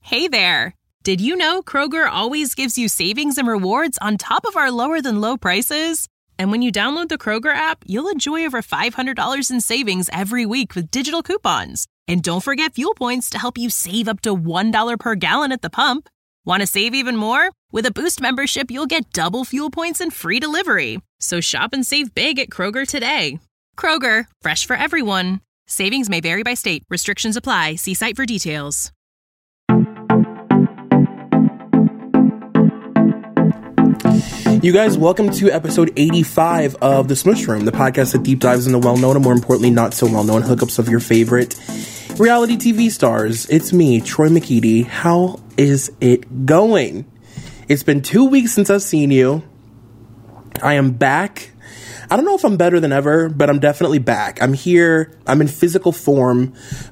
Hey there! Did you know Kroger always gives you savings and rewards on top of our lower-than-low prices? And when you download the Kroger app, you'll enjoy over $500 in savings every week with digital coupons. And don't forget fuel points to help you save up to $1 per gallon at the pump. Want to save even more? With a Boost membership, you'll get double fuel points and free delivery. So shop and save big at Kroger today. Kroger, fresh for everyone. Savings may vary by state. Restrictions apply. See site for details. You guys, welcome to episode 85 of The Smush Room, the podcast that deep dives into well-known and, more importantly, not so well-known hookups of your favorite reality TV stars. It's me, Troy McEady. How is it going? It's been 2 weeks since I've seen you. I am back. I don't know if I'm better than ever, but I'm definitely back. I'm here. I'm in physical form.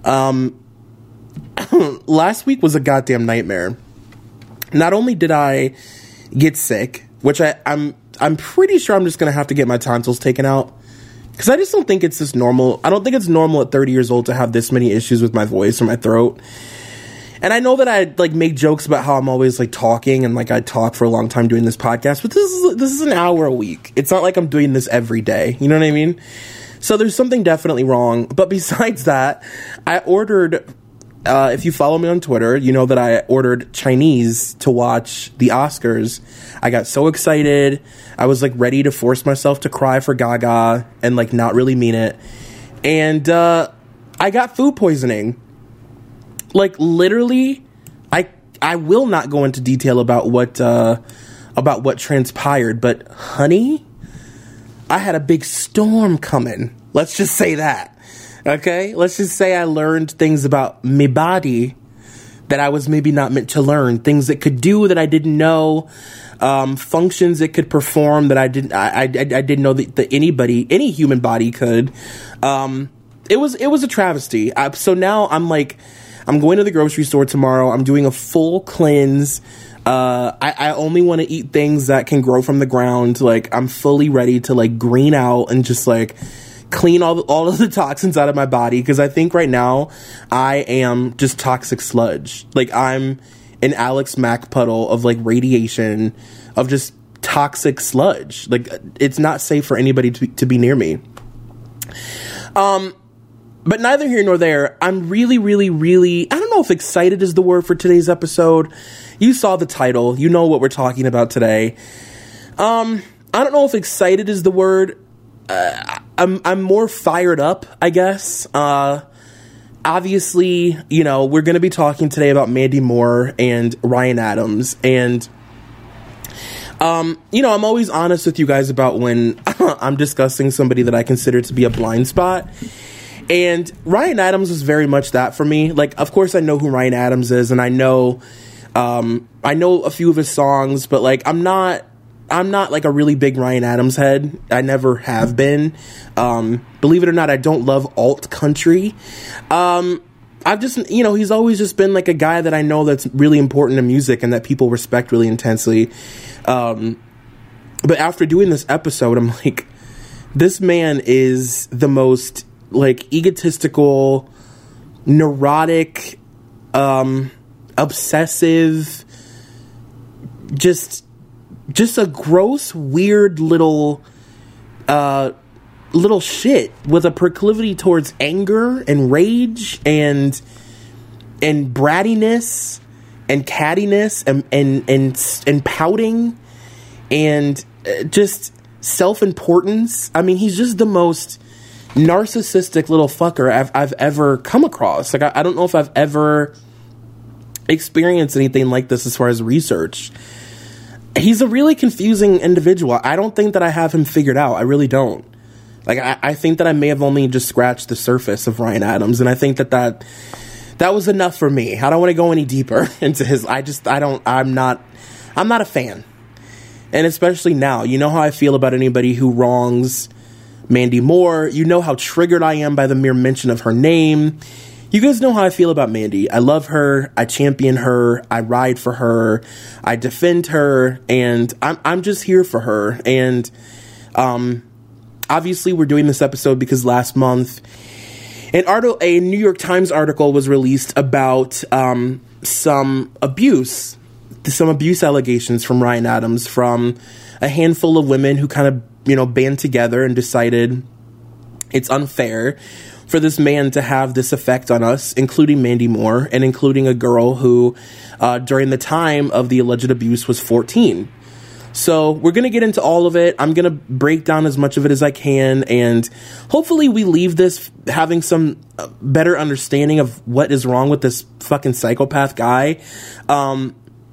Last week was a goddamn nightmare. Not only did I get sick, which I'm pretty sure I'm just going to have to get my tonsils taken out, because I just don't think it's just normal. I don't think it's normal at 30 years old to have this many issues with my voice or my throat. And I know that I make jokes about how I'm always talking and I talk for a long time doing this podcast, but this is an hour a week. It's not like I'm doing this every day. You know what I mean? So there's something definitely wrong. But besides that, I ordered, if you follow me on Twitter, you know that I ordered Chinese to watch the Oscars. I got so excited. I was ready to force myself to cry for Gaga and not really mean it. And I got food poisoning. Literally, I will not go into detail about what transpired, but honey, I had a big storm coming. Let's just say that. Okay? Let's just say I learned things about my body that I was maybe not meant to learn. Things it could do that I didn't know. Functions it could perform that I didn't know that any human body could. It was a travesty. So now I'm going to the grocery store tomorrow. I'm doing a full cleanse. I only want to eat things that can grow from the ground. I'm fully ready to green out and just clean all of the toxins out of my body, because I think right now I am just toxic sludge. I'm an Alex Mack puddle of radiation, of just toxic sludge. It's not safe for anybody to be near me. But neither here nor there. I'm really, really, really, I don't know if excited is the word for today's episode. You saw the title. You know what we're talking about today. I don't know if excited is the word. I'm more fired up, I guess. Obviously, we're going to be talking today about Mandy Moore and Ryan Adams. And, I'm always honest with you guys about when I'm discussing somebody that I consider to be a blind spot. And Ryan Adams was very much that for me. Of course I know who Ryan Adams is, and I know a few of his songs, but I'm not a really big Ryan Adams head. I never have been. Believe it or not, I don't love alt country. I've just, he's always just been a guy that I know that's really important to music and that people respect really intensely. But after doing this episode, I'm this man is the most egotistical, neurotic, obsessive, just a gross, weird little shit with a proclivity towards anger and rage and brattiness and cattiness and pouting and just self-importance. I mean, he's just the most narcissistic little fucker I've ever come across. I don't know if I've ever experienced anything like this as far as research. He's a really confusing individual. I don't think that I have him figured out. I really don't. I think that I may have only just scratched the surface of Ryan Adams, and I think that was enough for me. I don't want to go any deeper into his. I'm not a fan. And especially now, you know how I feel about anybody who wrongs Mandy Moore. You know how triggered I am by the mere mention of her name. You guys know how I feel about Mandy. I love her. I champion her. I ride for her. I defend her. And I'm just here for her. And obviously we're doing this episode because last month a New York Times article was released about some abuse allegations from Ryan Adams from a handful of women who kind of, band together and decided it's unfair for this man to have this effect on us, including Mandy Moore and including a girl who, during the time of the alleged abuse, was 14. So we're going to get into all of it. I'm going to break down as much of it as I can, and hopefully we leave this having some better understanding of what is wrong with this fucking psychopath guy. And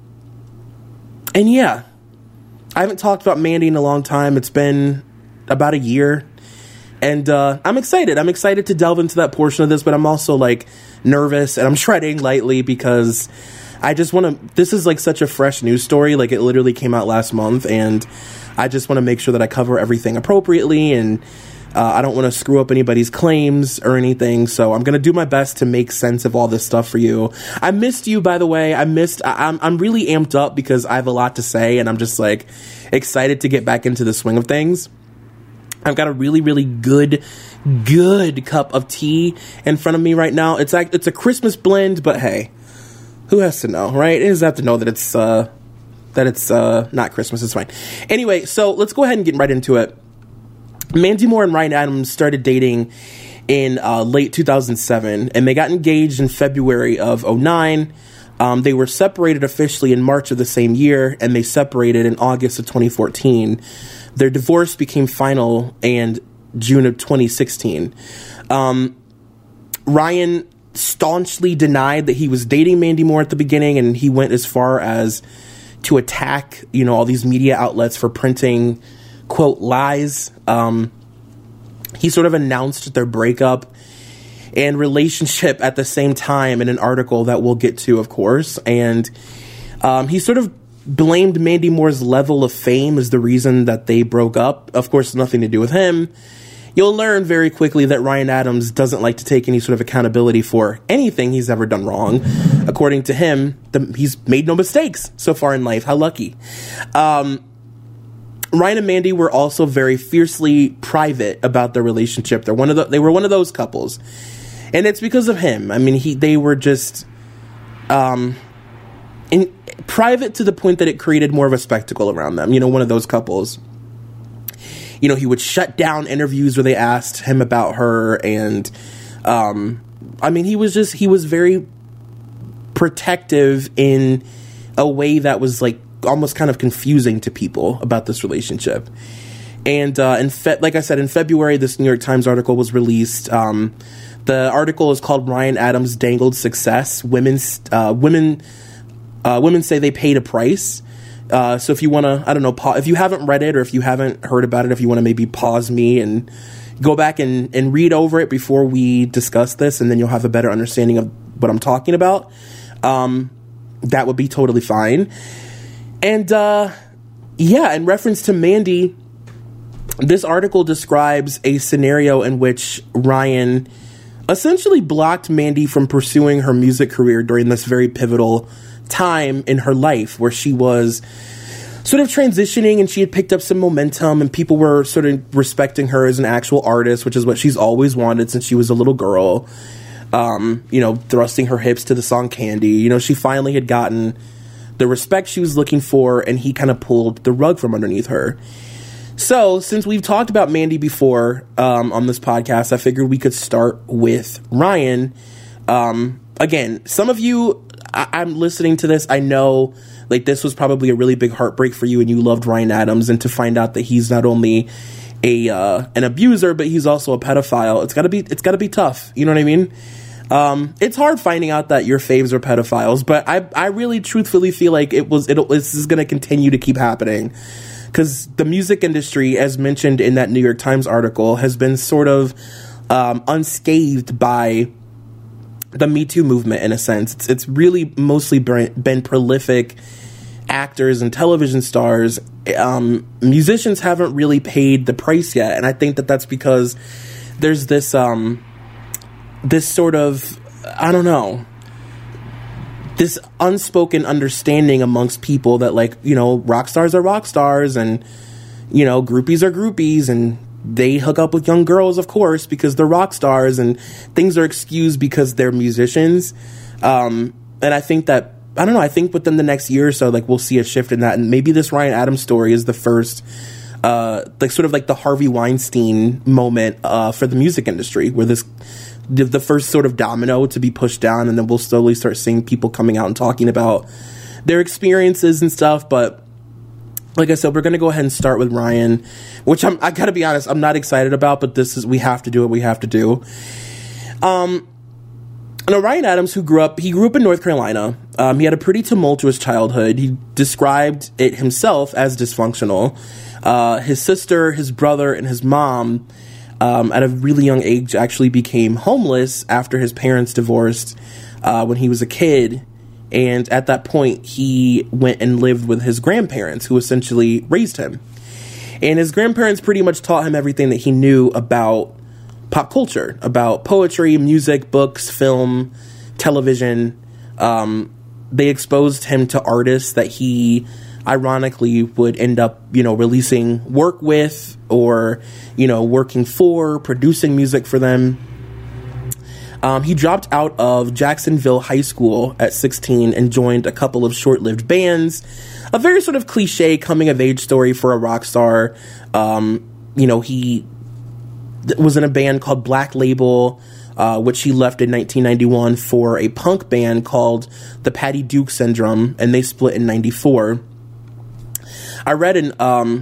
yeah, I haven't talked about Mandy in a long time. It's been about a year, and I'm excited. I'm excited to delve into that portion of this, but I'm also nervous, and I'm treading lightly because I just want to, this is such a fresh news story. It literally came out last month, and I just want to make sure that I cover everything appropriately, and I don't want to screw up anybody's claims or anything. So I'm going to do my best to make sense of all this stuff for you. I missed you, by the way. I'm really amped up because I have a lot to say, and I'm just excited to get back into the swing of things. I've got a really, really good cup of tea in front of me right now. It's a Christmas blend, but hey, who has to know, right? It doesn't have to know that it's not Christmas. It's fine. Anyway, so let's go ahead and get right into it. Mandy Moore and Ryan Adams started dating in late 2007, and they got engaged in February of 2009. They were separated officially in March of the same year, and they separated in August of 2014. Their divorce became final in June of 2016. Ryan staunchly denied that he was dating Mandy Moore at the beginning, and he went as far as to attack, all these media outlets for printing, quote, lies. He sort of announced their breakup and relationship at the same time in an article that we'll get to, of course. And he sort of blamed Mandy Moore's level of fame as the reason that they broke up. Of course, nothing to do with him. You'll learn very quickly that Ryan Adams doesn't like to take any sort of accountability for anything he's ever done wrong. According to him, he's made no mistakes so far in life. How lucky. Ryan and Mandy were also very fiercely private about their relationship. They were one of those couples. And it's because of him. I mean, they were just private to the point that it created more of a spectacle around them. One of those couples. He would shut down interviews where they asked him about her. And, he was very protective in a way that was almost kind of confusing to people about this relationship. And like I said, in February, this New York Times article was released. The article is called "Ryan Adams Dangled Success. Women say they paid a price." So if you want to, I don't know, if you haven't read it or if you haven't heard about it, if you want to maybe pause me and go back and read over it before we discuss this, and then you'll have a better understanding of what I'm talking about, that would be totally fine. And, in reference to Mandy, this article describes a scenario in which Ryan essentially blocked Mandy from pursuing her music career during this very pivotal time in her life where she was sort of transitioning and she had picked up some momentum and people were sort of respecting her as an actual artist, which is what she's always wanted since she was a little girl. Thrusting her hips to the song Candy. She finally had gotten the respect she was looking for, and he kind of pulled the rug from underneath her. So, since we've talked about Mandy before on this podcast, I figured we could start with Ryan. Again, some of you, I'm listening to this, I know, this was probably a really big heartbreak for you, and you loved Ryan Adams, and to find out that he's not only an abuser, but he's also a pedophile, it's gotta be tough, you know what I mean? It's hard finding out that your faves are pedophiles, but I really truthfully feel like this is going to continue to keep happening because the music industry, as mentioned in that New York Times article, has been sort of unscathed by the Me Too movement in a sense. It's really mostly been prolific actors and television stars. Musicians haven't really paid the price yet, and I think that that's because there's this this sort of, I don't know, this unspoken understanding amongst people that rock stars are rock stars and, groupies are groupies and they hook up with young girls, of course, because they're rock stars and things are excused because they're musicians. I think that, I don't know, I think within the next year or so, like, we'll see a shift in that. And maybe this Ryan Adams story is the first, like, sort of like the Harvey Weinstein moment for the music industry, where the first sort of domino to be pushed down, and then we'll slowly start seeing people coming out and talking about their experiences and stuff. But like I said, we're going to go ahead and start with Ryan, which I got to be honest, I'm not excited about, but we have to do what we have to do. Now, Ryan Adams, he grew up in North Carolina. He had a pretty tumultuous childhood. He described it himself as dysfunctional. His sister, his brother, and his mom, at a really young age, actually became homeless after his parents divorced when he was a kid. And at that point, he went and lived with his grandparents, who essentially raised him. And his grandparents pretty much taught him everything that he knew about pop culture, about poetry, music, books, film, television. They exposed him to artists that he ironically would end up, releasing work with, or, working for, producing music for them. He dropped out of Jacksonville High School at 16 and joined a couple of short-lived bands. A very sort of cliche coming-of-age story for a rock star. He was in a band called Black Label, which he left in 1991 for a punk band called the Patty Duke Syndrome, and they split in 94. I read an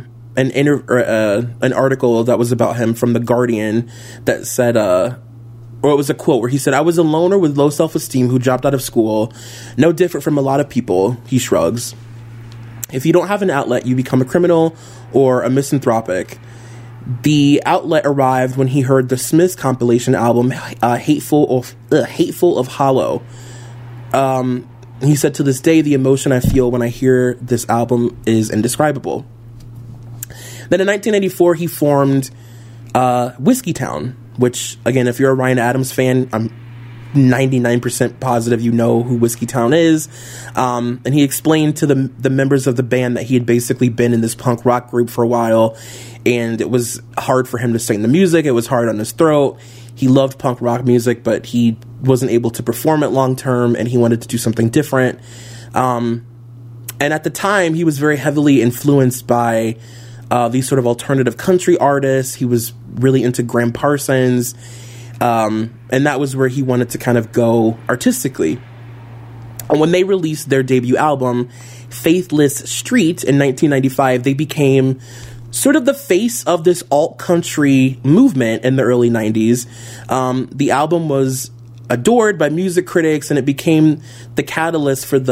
article that was about him from The Guardian that said, or it was a quote where he said, "I was a loner with low self-esteem who dropped out of school. No different from a lot of people," he shrugs. "If you don't have an outlet, you become a criminal or a misanthropic." The outlet arrived when he heard the Smiths compilation album, Hateful of Hollow. He said, "To this day, the emotion I feel when I hear this album is indescribable." Then in 1994, he formed Whiskeytown, which, again, if you're a Ryan Adams fan, I'm 99% positive you know who Whiskeytown is. And he explained to the members of the band that he had basically been in this punk rock group for a while, and it was hard for him to sing the music. It was hard on his throat. He loved punk rock music, but he wasn't able to perform it long term, and he wanted to do something different. And at the time, he was very heavily influenced by these sort of alternative country artists. He was really into Graham Parsons, and that was where he wanted to kind of go artistically. And when they released their debut album, Faithless Street, in 1995, they became sort of the face of this alt-country movement in the early 90s. The album was adored by music critics, and it became the catalyst for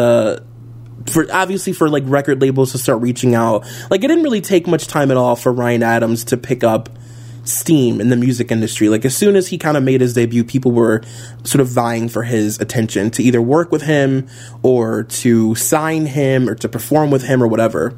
like record labels to start reaching out. Like, it didn't really take much time at all for Ryan Adams to pick up steam in the music industry. Like, as soon as he kind of made his debut, people were sort of vying for his attention to either work with him or to sign him or to perform with him or whatever.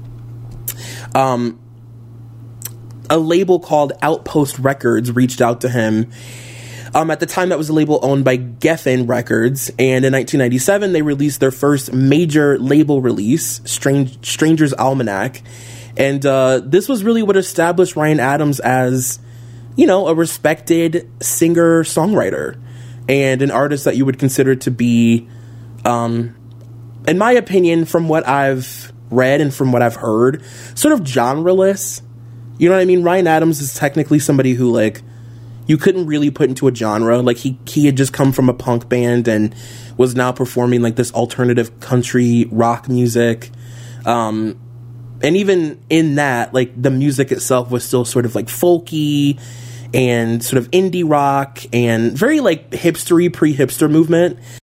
A label called Outpost Records reached out to him. At the time, that was a label owned by Geffen Records, and in 1997, they released their first major label release, Stranger's Almanac, and this was really what established Ryan Adams as, a respected singer-songwriter, and an artist that you would consider to be, in my opinion, from what I've read and from what I've heard, sort of genreless. You know what I mean? Ryan Adams is technically somebody who, like, you couldn't really put into a genre. Like, he had just come from a punk band and was now performing, like, this alternative country rock music. And even in that, like, the music itself was still sort of, like, folky and sort of indie rock and very, like, hipstery, pre-hipster movement.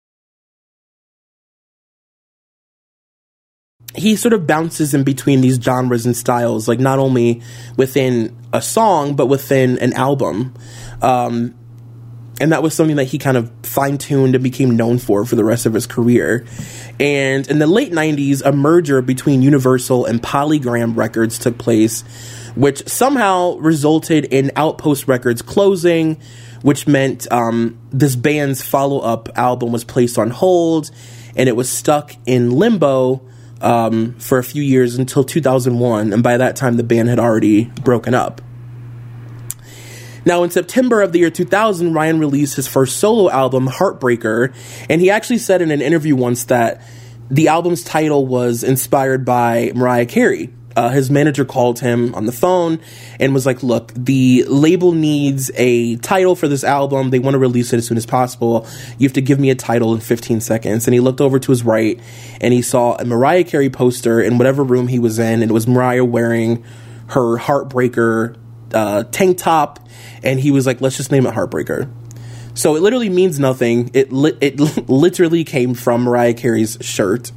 He sort of bounces in between these genres and styles, like, not only within a song, but within an album. And that was something that he kind of fine-tuned and became known for the rest of his career. And in the late 90s, a merger between Universal and Polygram Records took place, which somehow resulted in Outpost Records closing, which meant this band's follow-up album was placed on hold, and it was stuck in limbo for a few years until 2001, and by that time the band had already broken up. Now, in September of the year 2000, Ryan released his first solo album, Heartbreaker, and he actually said in an interview once that the album's title was inspired by Mariah Carey. His manager called him on the phone and was like, look, the label needs a title for this album. They want to release it as soon as possible. You have to give me a title in 15 seconds. And he looked over to his right and he saw a Mariah Carey poster in whatever room he was in. And it was Mariah wearing her Heartbreaker tank top. And he was like, let's just name it Heartbreaker. So it literally means nothing. It literally came from Mariah Carey's shirt.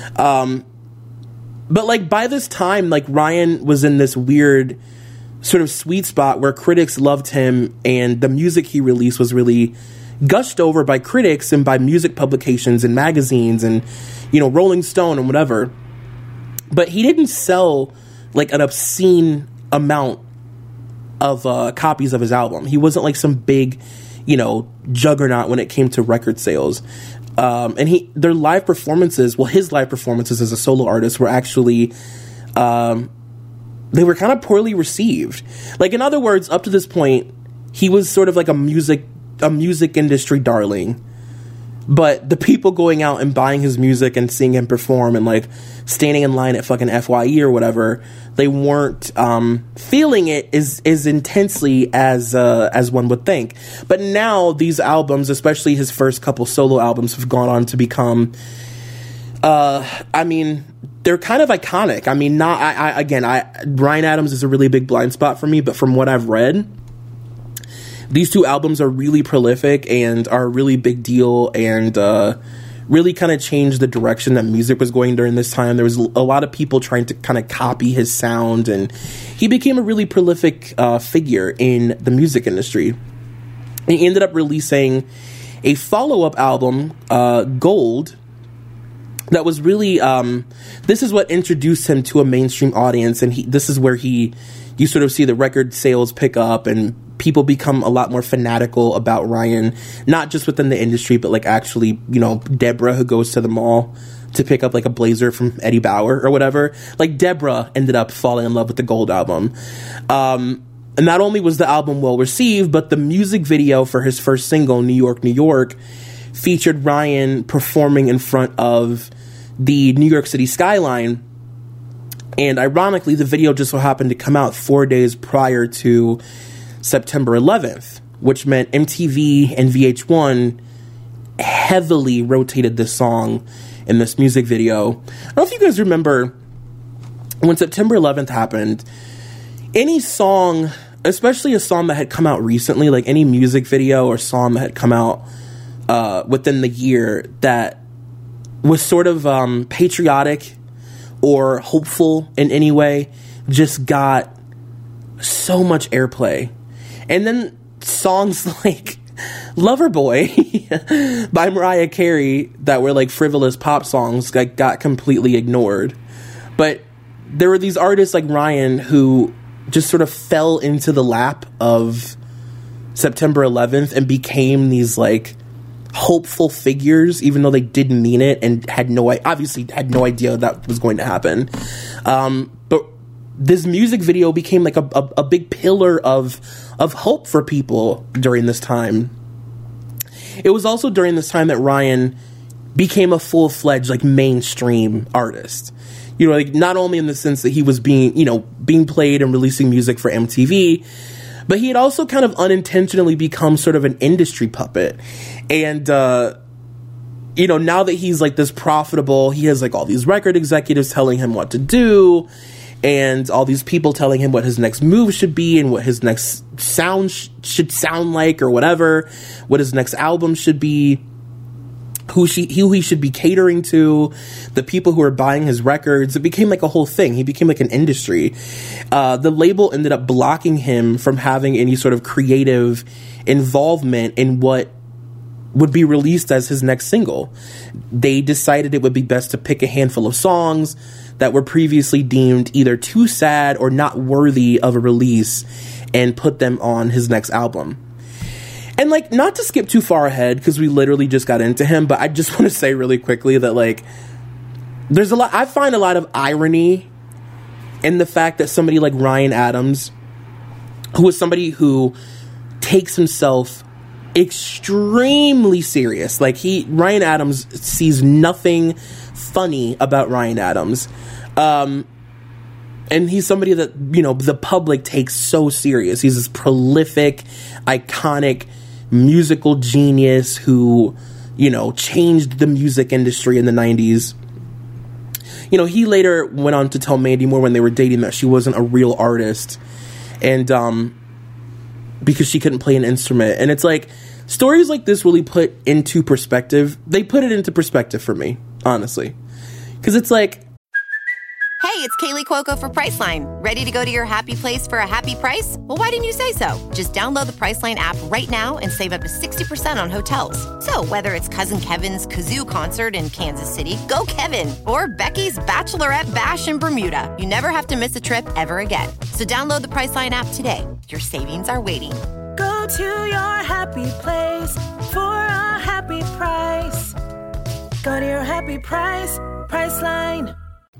But, like, by this time, like, Ryan was in this weird sort of sweet spot where critics loved him and the music he released was really gushed over by critics and by music publications and magazines and, you know, Rolling Stone and whatever. But he didn't sell, like, an obscene amount of copies of his album. He wasn't, like, some big, you know, juggernaut when it came to record sales. And their live performances, well, his live performances as a solo artist were actually, they were kind of poorly received. Like, in other words, up to this point, he was sort of like a music industry darling. But the people going out and buying his music and seeing him perform and, like, standing in line at fucking FYE or whatever, they weren't feeling it as intensely as one would think. But now these albums, especially his first couple solo albums, have gone on to become, I mean, they're kind of iconic. I mean, Bryan Adams is a really big blind spot for me, but from what I've read, these two albums are really prolific and are a really big deal and really kind of changed the direction that music was going during this time. There was a lot of people trying to kind of copy his sound, and he became a really prolific figure in the music industry. He ended up releasing a follow-up album, Gold, that was really, this is what introduced him to a mainstream audience, and this is where you sort of see the record sales pick up and people become a lot more fanatical about Ryan, not just within the industry, but like actually, you know, Deborah, who goes to the mall to pick up like a blazer from Eddie Bauer or whatever. Like, Deborah ended up falling in love with the Gold album. And not only was the album well received, but the music video for his first single, New York, New York, featured Ryan performing in front of the New York City skyline. And ironically, the video just so happened to come out 4 days prior to September 11th, which meant MTV and VH1 heavily rotated this song in this music video. I don't know if you guys remember when September 11th happened, any song, especially a song that had come out recently, like any music video or song that had come out within the year that was sort of patriotic or hopeful in any way, just got so much airplay. And then songs like Loverboy by Mariah Carey that were like frivolous pop songs got completely ignored. But there were these artists like Ryan who just sort of fell into the lap of September 11th and became these like hopeful figures, even though they didn't mean it and obviously had no idea that was going to happen. But this music video became like a big pillar of hope for people during this time. It was also during this time that Ryan became a full-fledged like mainstream artist. You know, like not only in the sense that he was being played and releasing music for MTV, but he had also kind of unintentionally become sort of an industry puppet. And now that he's like this profitable, he has like all these record executives telling him what to do, and all these people telling him what his next move should be and what his next sound should sound like or whatever, what his next album should be, who he should be catering to, the people who are buying his records. It became like a whole thing. He became like an industry. The label ended up blocking him from having any sort of creative involvement in what would be released as his next single. They decided it would be best to pick a handful of songs that were previously deemed either too sad or not worthy of a release and put them on his next album. And like, not to skip too far ahead because we literally just got into him, but I just want to say really quickly that like I find a lot of irony in the fact that somebody like Ryan Adams, who was somebody who takes himself extremely serious. Like, Ryan Adams sees nothing funny about Ryan Adams. And he's somebody that, you know, the public takes so serious. He's this prolific, iconic musical genius who, you know, changed the music industry in the 90s. You know, he later went on to tell Mandy Moore when they were dating that she wasn't a real artist, and because she couldn't play an instrument. And it's like, stories like this really put into perspective. They put it into perspective for me, honestly. Because it's like... Hey, it's Kaylee Cuoco for Priceline. Ready to go to your happy place for a happy price? Well, why didn't you say so? Just download the Priceline app right now and save up to 60% on hotels. So whether it's Cousin Kevin's Kazoo Concert in Kansas City, go Kevin, or Becky's Bachelorette Bash in Bermuda, you never have to miss a trip ever again. So download the Priceline app today. Your savings are waiting. Go to your happy place for a happy price. Go to your happy price, Priceline.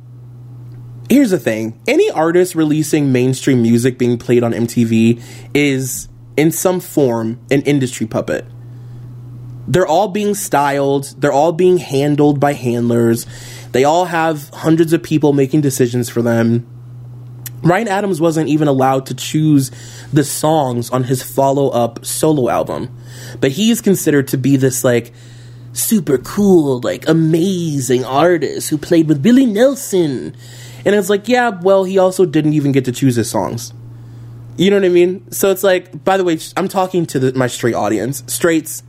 Here's the thing. Any artist releasing mainstream music being played on MTV is, in some form, an industry puppet. They're all being styled. They're all being handled by handlers. They all have hundreds of people making decisions for them. Ryan Adams wasn't even allowed to choose the songs on his follow-up solo album. But he is considered to be this, like, super cool, like, amazing artist who played with Willie Nelson. And it's like, yeah, well, he also didn't even get to choose his songs. You know what I mean? So it's like, by the way, I'm talking to my straight audience. Straights,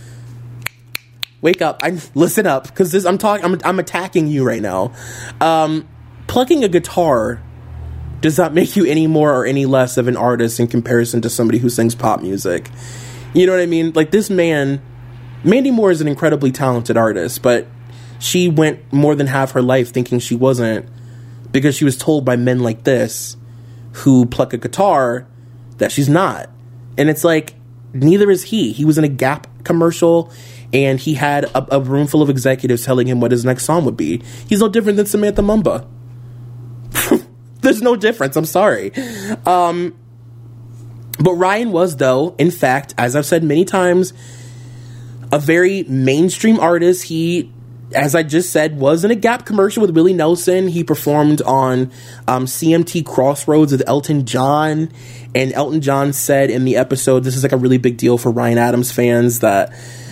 wake up. Listen up, because I'm attacking you right now. Plucking a guitar does not make you any more or any less of an artist in comparison to somebody who sings pop music. You know what I mean? Like, this man, Mandy Moore is an incredibly talented artist, but she went more than half her life thinking she wasn't, because she was told by men like this, who pluck a guitar, that she's not. And it's like, neither is he. He was in a Gap commercial, and he had a room full of executives telling him what his next song would be. He's no different than Samantha Mumba. There's no difference. I'm sorry. But Ryan was, though, in fact, as I've said many times, a very mainstream artist. He, as I just said, was in a Gap commercial with Willie Nelson. He performed on CMT Crossroads with Elton John. And Elton John said in the episode, this is like a really big deal for Ryan Adams fans, that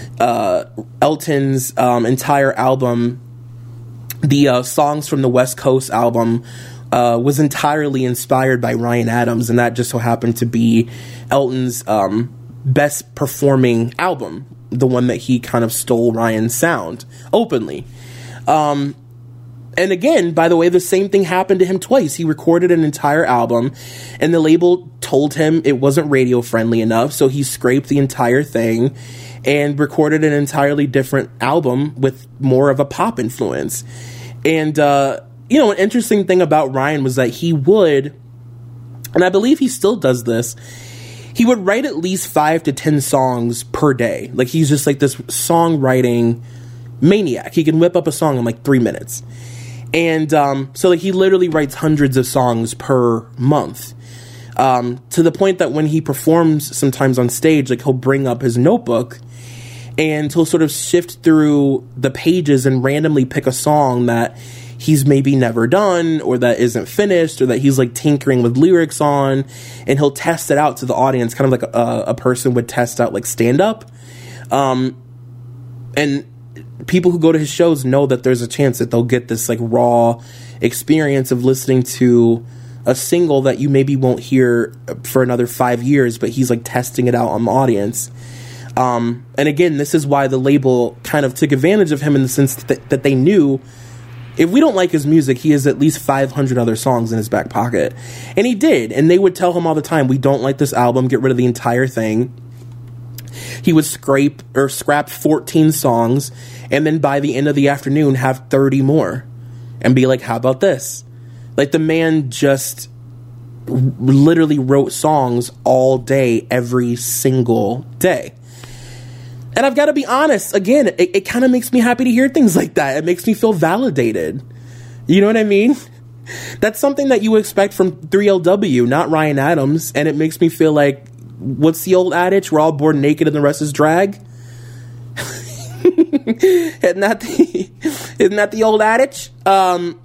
Elton's entire album, the Songs from the West Coast album, was entirely inspired by Ryan Adams. And that just so happened to be Elton's best performing album, the one that he kind of stole Ryan's sound openly. And again, by the way, the same thing happened to him twice. He recorded an entire album, and the label told him it wasn't radio friendly enough, so he scraped the entire thing and recorded an entirely different album with more of a pop influence. And, you know, an interesting thing about Ryan was that he would, and I believe he still does this, he would write at least 5 to 10 songs per day. Like, he's just like this songwriting maniac. He can whip up a song in like 3 minutes. And so like he literally writes hundreds of songs per month. To the point that when he performs sometimes on stage, like, he'll bring up his notebook and he'll sort of shift through the pages and randomly pick a song that he's maybe never done, or that isn't finished, or that he's like tinkering with lyrics on, and he'll test it out to the audience, kind of like a person would test out like stand-up. And people who go to his shows know that there's a chance that they'll get this like raw experience of listening to a single that you maybe won't hear for another 5 years, but he's like testing it out on the audience. And again, this is why the label kind of took advantage of him, in the sense that they knew, if we don't like his music, he has at least 500 other songs in his back pocket. And he did. And they would tell him all the time, we don't like this album, get rid of the entire thing. He would scrap 14 songs, and then by the end of the afternoon have 30 more. And be like, how about this? Like, the man just literally wrote songs all day, every single day. And I've got to be honest, again, it kind of makes me happy to hear things like that. It makes me feel validated. You know what I mean? That's something that you expect from 3LW, not Ryan Adams. And it makes me feel like what's the old adage? We're all born naked and the rest is drag. Isn't that the old adage? And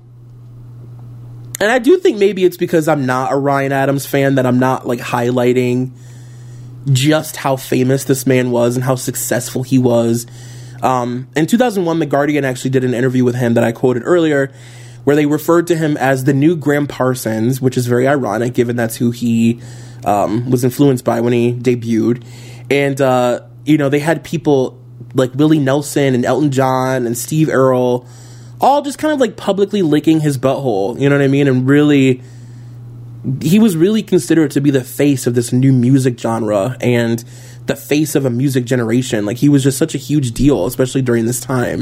I do think maybe it's because I'm not a Ryan Adams fan that I'm not like highlighting just how famous this man was and how successful he was. In 2001, The Guardian actually did an interview with him that I quoted earlier, where they referred to him as the new Graham Parsons, which is very ironic given that's who he was influenced by when he debuted. And, they had people like Willie Nelson and Elton John and Steve Earle all just kind of like publicly licking his butthole, you know what I mean? And really, he was really considered to be the face of this new music genre and the face of a music generation. Like, he was just such a huge deal, especially during this time.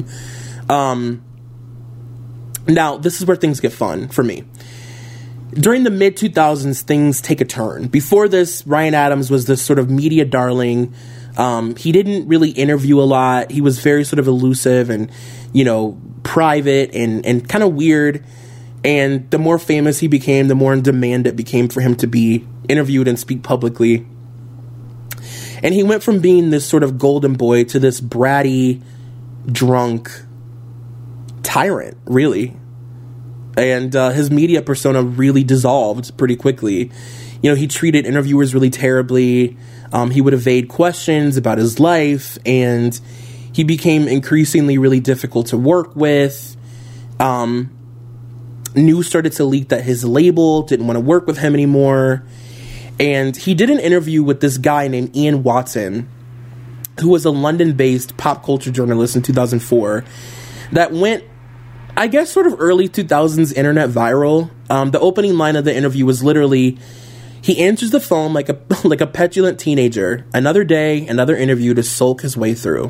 Now, this is where things get fun for me. During the mid-2000s, things take a turn. Before this, Ryan Adams was this sort of media darling. He didn't really interview a lot. He was very sort of elusive and, private and kind of weird. And the more famous he became, the more in demand it became for him to be interviewed and speak publicly. And he went from being this sort of golden boy to this bratty, drunk tyrant, really. And his media persona really dissolved pretty quickly. He treated interviewers really terribly. He would evade questions about his life, and he became increasingly really difficult to work with. News started to leak that his label didn't want to work with him anymore. And he did an interview with this guy named Ian Watson, who was a London-based pop culture journalist in 2004, that went, I guess, sort of early 2000s internet viral. The opening line of the interview was literally, he answers the phone like a petulant teenager. Another day, another interview to sulk his way through.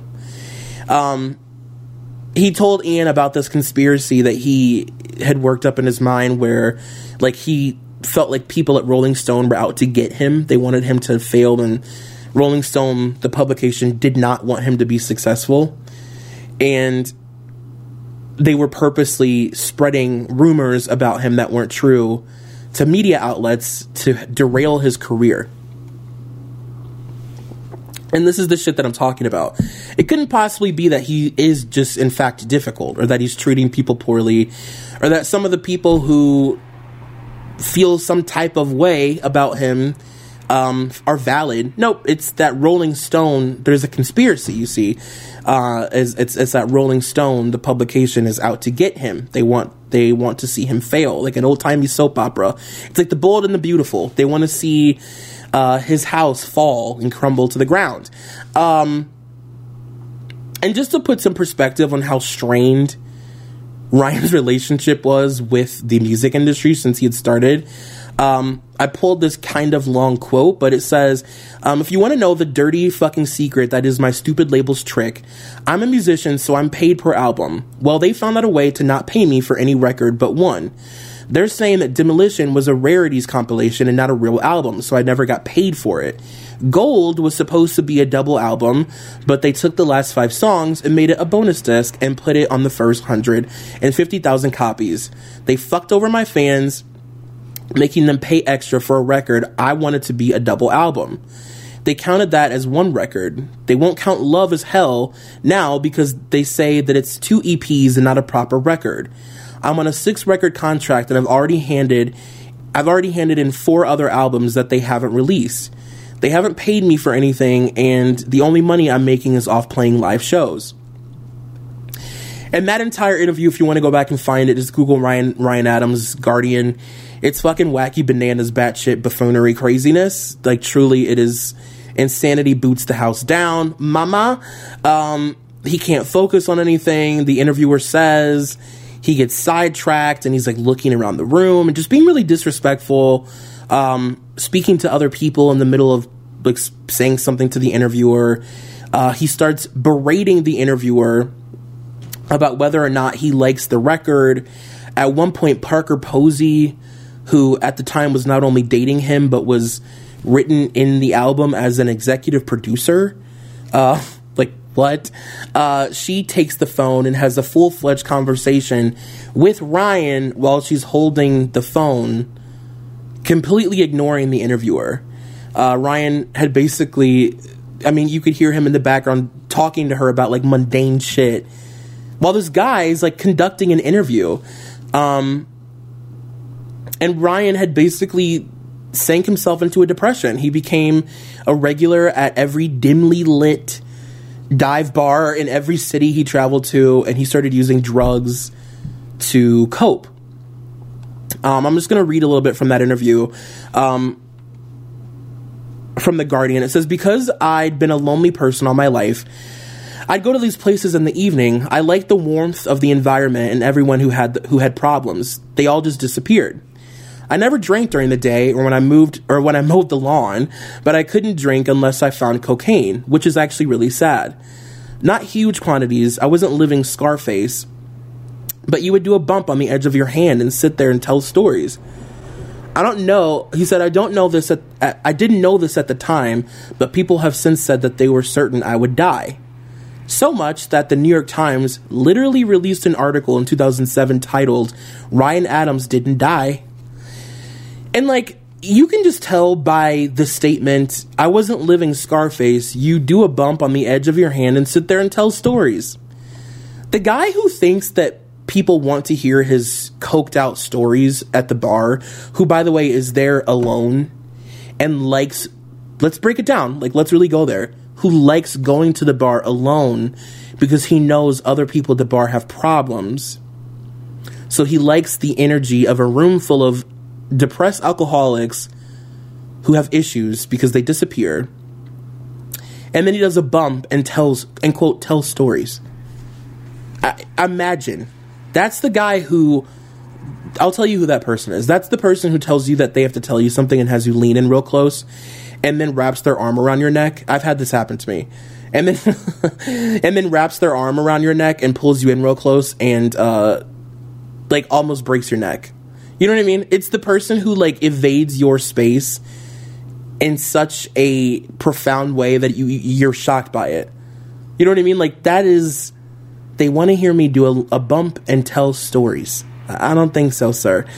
He told Ian about this conspiracy that he had worked up in his mind where, like, he felt like people at Rolling Stone were out to get him. They wanted him to fail, and Rolling Stone, the publication, did not want him to be successful. And they were purposely spreading rumors about him that weren't true to media outlets to derail his career. And this is the shit that I'm talking about. It couldn't possibly be that he is just, in fact, difficult, or that he's treating people poorly, or that some of the people who feel some type of way about him are valid. Nope, it's that Rolling Stone, there's a conspiracy, you see. It's that Rolling Stone, the publication, is out to get him. They want to see him fail, like an old-timey soap opera. It's like The Bold and the Beautiful. They want to see his house fall and crumble to the ground. And just to put some perspective on how strained Ryan's relationship was with the music industry since he had started, I pulled this kind of long quote, but it says, if you want to know the dirty fucking secret that is my stupid label's trick, I'm a musician, so I'm paid per album. Well, they found out a way to not pay me for any record but one. They're saying that Demolition was a rarities compilation and not a real album, so I never got paid for it. Gold was supposed to be a double album, but they took the last 5 songs and made it a bonus disc and put it on the first 150,000 copies. They fucked over my fans, making them pay extra for a record I wanted to be a double album. They counted that as one record. They won't count Love as Hell now because they say that it's 2 EPs and not a proper record. I'm on a 6-record contract and I've already handed in 4 other albums that they haven't released. They haven't paid me for anything, and the only money I'm making is off playing live shows. And that entire interview, if you want to go back and find it, just Google Ryan Adams, Guardian. It's fucking wacky bananas, batshit buffoonery craziness. Like, truly, it is insanity boots the house down. Mama. He can't focus on anything. The interviewer says he gets sidetracked and he's like looking around the room and just being really disrespectful, speaking to other people in the middle of like saying something to the interviewer. He starts berating the interviewer about whether or not he likes the record. At one point, Parker Posey, who at the time was not only dating him, but was written in the album as an executive producer, what? She takes the phone and has a full-fledged conversation with Ryan while she's holding the phone, completely ignoring the interviewer. Ryan had basically, I mean, you could hear him in the background talking to her about like mundane shit while this guy is like conducting an interview. And Ryan had basically sank himself into a depression. He became a regular at every dimly lit dive bar in every city he traveled to, and he started using drugs to cope. I'm just going to read a little bit from that interview from The Guardian. It says, because I'd been a lonely person all my life, I'd go to these places in the evening. I liked the warmth of the environment and everyone who had problems. They all just disappeared. I never drank during the day or when I mowed the lawn, but I couldn't drink unless I found cocaine, which is actually really sad. Not huge quantities. I wasn't living Scarface, but you would do a bump on the edge of your hand and sit there and tell stories. I don't know. He said, I didn't know this at the time, but people have since said that they were certain I would die. So much that the New York Times literally released an article in 2007 titled, Ryan Adams Didn't Die. And, like, you can just tell by the statement, I wasn't living Scarface, you do a bump on the edge of your hand and sit there and tell stories. The guy who thinks that people want to hear his coked out stories at the bar, who, by the way, is there alone and likes, let's break it down, like, let's really go there, who likes going to the bar alone because he knows other people at the bar have problems. So he likes the energy of a room full of depressed alcoholics who have issues because they disappear, and then he does a bump and tells stories. Imagine that's the guy who, I'll tell you who that person is. That's the person who tells you that they have to tell you something and has you lean in real close and then wraps their arm around your neck. I've had this happen to me. And then wraps their arm around your neck and pulls you in real close and like almost breaks your neck. You know what I mean? It's the person who, like, evades your space in such a profound way that you're shocked by it. You know what I mean? Like, that is, they want to hear me do a bump and tell stories. I don't think so, sir.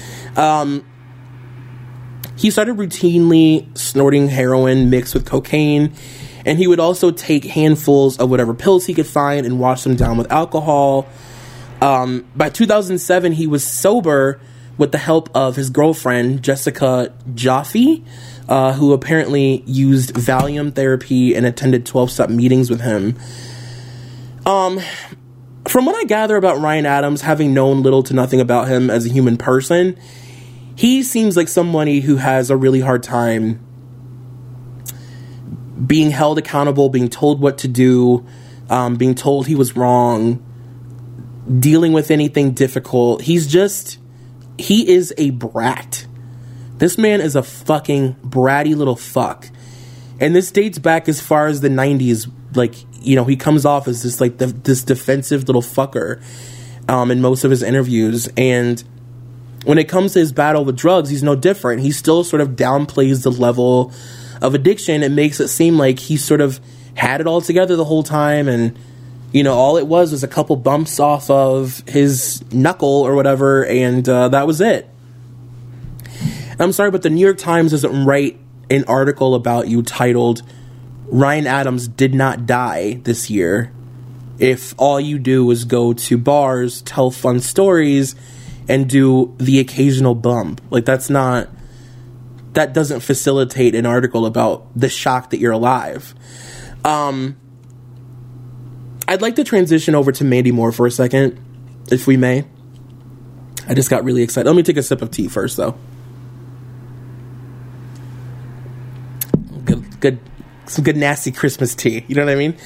He started routinely snorting heroin mixed with cocaine, and he would also take handfuls of whatever pills he could find and wash them down with alcohol. By 2007, he was sober with the help of his girlfriend, Jessica Jaffe, who apparently used Valium therapy and attended 12-step meetings with him. From what I gather about Ryan Adams, having known little to nothing about him as a human person, he seems like somebody who has a really hard time being held accountable, being told what to do, being told he was wrong, dealing with anything difficult. He is a brat. This man is a fucking bratty little fuck. And this dates back as far as the 90s. Like, you know, he comes off as this, like, this defensive little fucker in most of his interviews. And when it comes to his battle with drugs, he's no different. He still sort of downplays the level of addiction and makes it seem like he sort of had it all together the whole time, and you know, all it was a couple bumps off of his knuckle or whatever, and that was it. I'm sorry, but the New York Times doesn't write an article about you titled, Ryan Adams did not die this year, if all you do is go to bars, tell fun stories, and do the occasional bump. Like, that doesn't facilitate an article about the shock that you're alive. I'd like to transition over to Mandy Moore for a second, if we may. I just got really excited. Let me take a sip of tea first, though. Some good nasty Christmas tea. You know what I mean?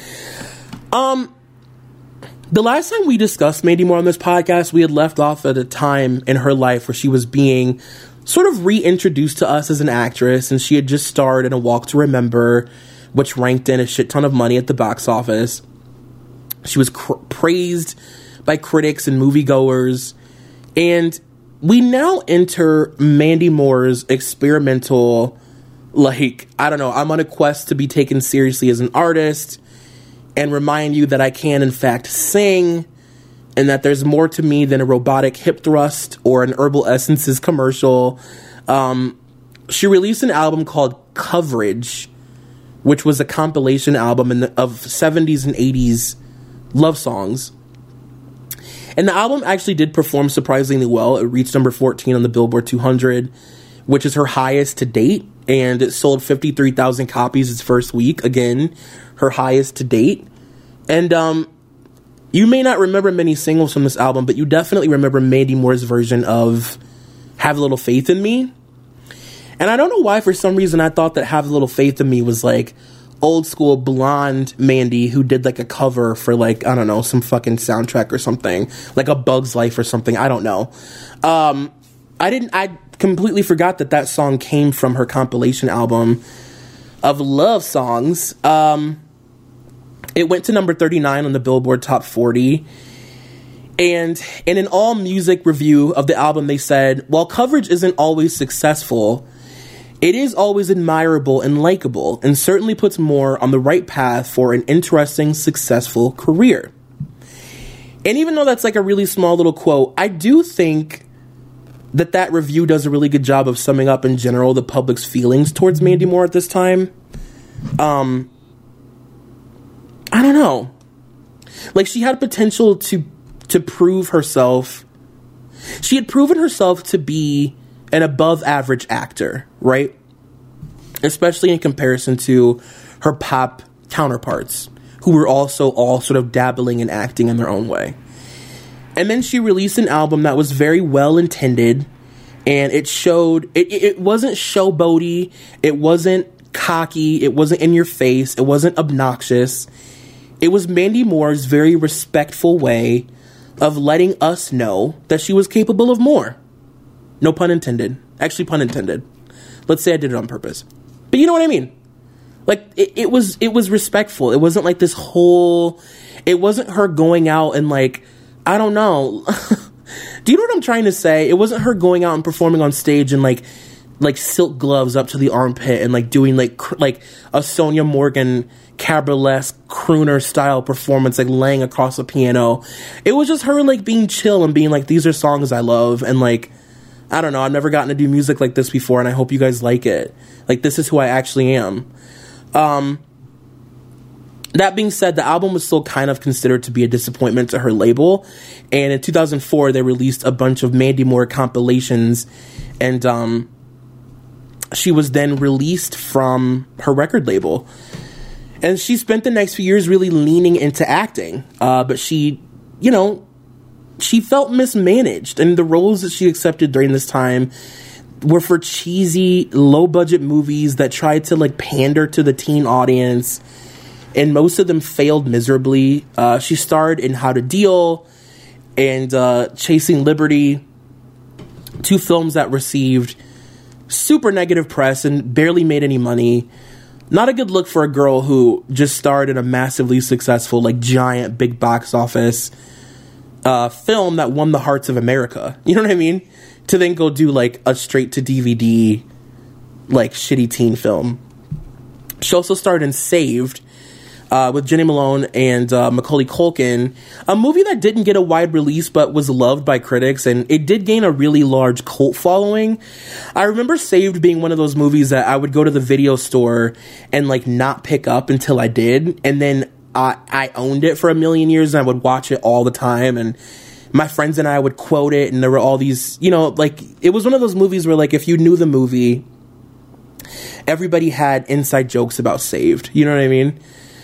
The last time we discussed Mandy Moore on this podcast, we had left off at a time in her life where she was being sort of reintroduced to us as an actress, and she had just starred in A Walk to Remember, which ranked in a shit ton of money at the box office. She was praised by critics and moviegoers, and we now enter Mandy Moore's experimental, like, I don't know, I'm on a quest to be taken seriously as an artist and remind you that I can, in fact, sing, and that there's more to me than a robotic hip thrust or an Herbal Essences commercial. She released an album called Coverage, which was a compilation album of 70s and 80s love songs. And the album actually did perform surprisingly well. It reached number 14 on the Billboard 200, which is her highest to date. And it sold 53,000 copies its first week. Again, her highest to date. And you may not remember many singles from this album, but you definitely remember Mandy Moore's version of Have a Little Faith in Me. And I don't know why, for some reason, I thought that Have a Little Faith in Me was like old school blonde Mandy who did like a cover for like, I don't know, some fucking soundtrack or something, like A Bug's Life or something. I don't know. I completely forgot that song came from her compilation album of love songs. It went to number 39 on the Billboard Top 40. And in an all-music review of the album, they said, while Coverage isn't always successful, it is always admirable and likable, and certainly puts Moore on the right path for an interesting, successful career. And even though that's like a really small little quote, I do think that review does a really good job of summing up in general the public's feelings towards Mandy Moore at this time. I don't know. Like, she had potential to prove herself. She had proven herself to be an above average actor, right? Especially in comparison to her pop counterparts, who were also all sort of dabbling in acting in their own way. And then she released an album that was very well intended, and it showed, it wasn't showboaty, it wasn't cocky, it wasn't in your face, it wasn't obnoxious. It was Mandy Moore's very respectful way of letting us know that she was capable of more. No pun intended. Actually, pun intended. Let's say I did it on purpose. But you know what I mean? Like, it was respectful. It wasn't like this whole... It wasn't her going out and like... I don't know. Do you know what I'm trying to say? It wasn't her going out and performing on stage and like silk gloves up to the armpit and like doing like a Sonia Morgan cabaret-esque crooner style performance, like laying across a piano. It was just her like being chill and being like, these are songs I love, and like, I don't know, I've never gotten to do music like this before, and I hope you guys like it. Like, this is who I actually am. That being said, the album was still kind of considered to be a disappointment to her label, and in 2004 they released a bunch of Mandy Moore compilations, and she was then released from her record label. And she spent the next few years really leaning into acting, but she felt mismanaged, and the roles that she accepted during this time were for cheesy, low-budget movies that tried to like pander to the teen audience, and most of them failed miserably. She starred in How to Deal and Chasing Liberty, two films that received super negative press and barely made any money. Not a good look for a girl who just starred in a massively successful, like, giant, big box office film that won the hearts of America. You know what I mean? To then go do, like, a straight-to-DVD, like, shitty teen film. She also starred in Saved with Jenny Malone and Macaulay Culkin, a movie that didn't get a wide release but was loved by critics, and it did gain a really large cult following. I remember Saved being one of those movies that I would go to the video store and like not pick up until I did, and then I owned it for a million years, and I would watch it all the time, and my friends and I would quote it, and there were all these, you know, like, it was one of those movies where, like, if you knew the movie, everybody had inside jokes about Saved, you know what I mean?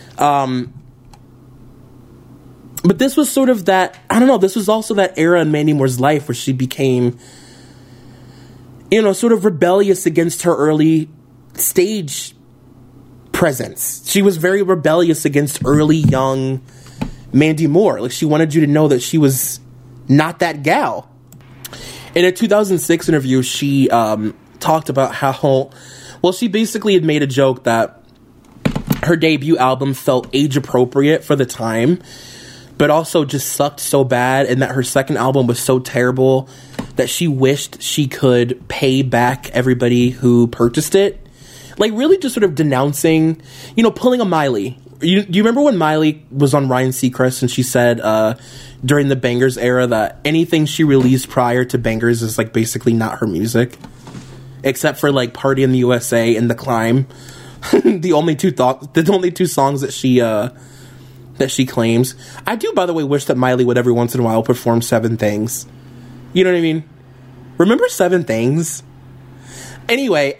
But this was sort of that, I don't know, this was also that era in Mandy Moore's life where she became, you know, sort of rebellious against her early stage presence. She was very rebellious against early young Mandy Moore. Like, she wanted you to know that she was not that gal. In a 2006 interview, she talked about how, well, she basically had made a joke that her debut album felt age appropriate for the time, but also just sucked so bad, and that her second album was so terrible that she wished she could pay back everybody who purchased it. Like, really just sort of denouncing, you know, pulling a Miley. Do you remember when Miley was on Ryan Seacrest and she said during the Bangers era that anything she released prior to Bangers is like basically not her music? except for like Party in the USA and The Climb. the only two songs that she claims. I do, by the way, wish that Miley would every once in a while perform Seven Things. You know what I mean? Remember Seven Things? Anyway,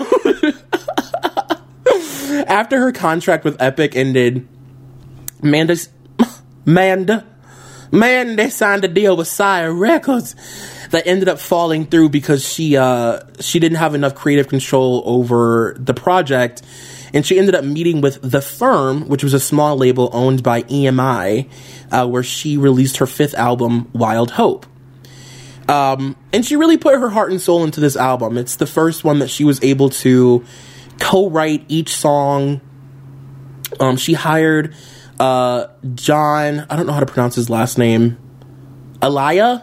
after her contract with Epic ended, Mandy signed a deal with Sire Records that ended up falling through because she didn't have enough creative control over the project, and she ended up meeting with The Firm, which was a small label owned by EMI, where she released her 5th album, Wild Hope. And she really put her heart and soul into this album. It's the first one that she was able to co-write each song. She hired John, I don't know how to pronounce his last name, Elijah?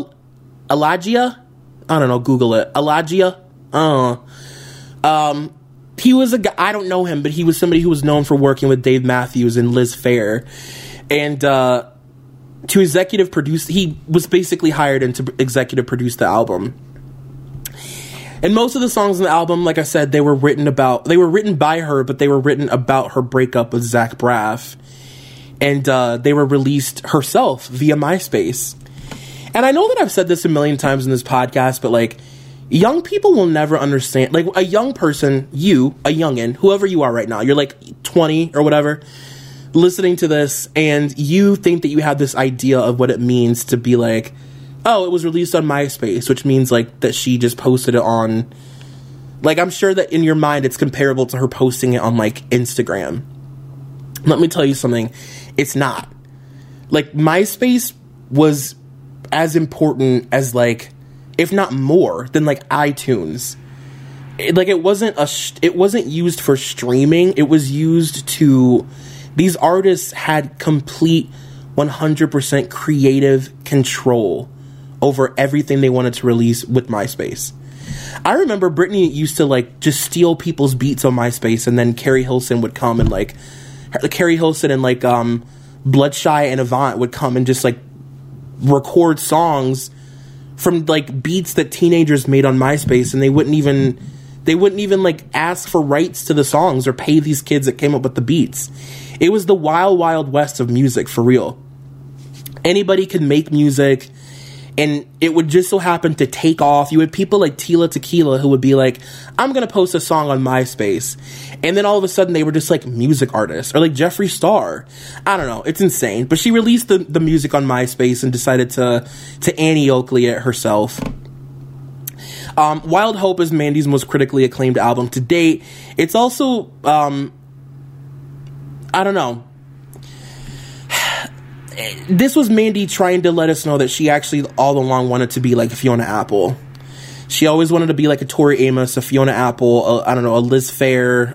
I don't know, Google it. Elijah? He was a guy, I don't know him, but he was somebody who was known for working with Dave Matthews and Liz Phair. And to executive produce, he was basically hired in to executive produce the album. And most of the songs on the album, like I said, they were written by her, but they were written about her breakup with Zach Braff. And they were released herself via MySpace. And I know that I've said this a million times in this podcast, but like, young people will never understand. Like, a young person, you, a youngin', whoever you are right now, you're like 20 or whatever, listening to this, and you think that you have this idea of what it means to be like, oh, it was released on MySpace, which means like that she just posted it on, like, I'm sure that in your mind it's comparable to her posting it on like Instagram. Let me tell you something, it's not. Like, MySpace was as important as, like, if not more than like iTunes. It wasn't used for streaming. It was used to, these artists had complete 100% creative control over everything they wanted to release with MySpace. I remember Britney used to like just steal people's beats on MySpace, and then Carrie Hilson would come and like, Bloodshy and Avant would come and just like record songs from like beats that teenagers made on MySpace, and they wouldn't even like ask for rights to the songs or pay these kids that came up with the beats. It was the wild, wild west of music, for real. Anybody could make music, and it would just so happen to take off. You had people like Tila Tequila who would be like, I'm going to post a song on MySpace. And then all of a sudden they were just like music artists, or like Jeffree Star. I don't know. It's insane. But she released the music on MySpace and decided to Annie Oakley it herself. Wild Hope is Mandy's most critically acclaimed album to date. It's also, I don't know. This was Mandy trying to let us know that she actually all along wanted to be like Fiona Apple. She always wanted to be like a Tori Amos, a Fiona Apple, a Liz Phair.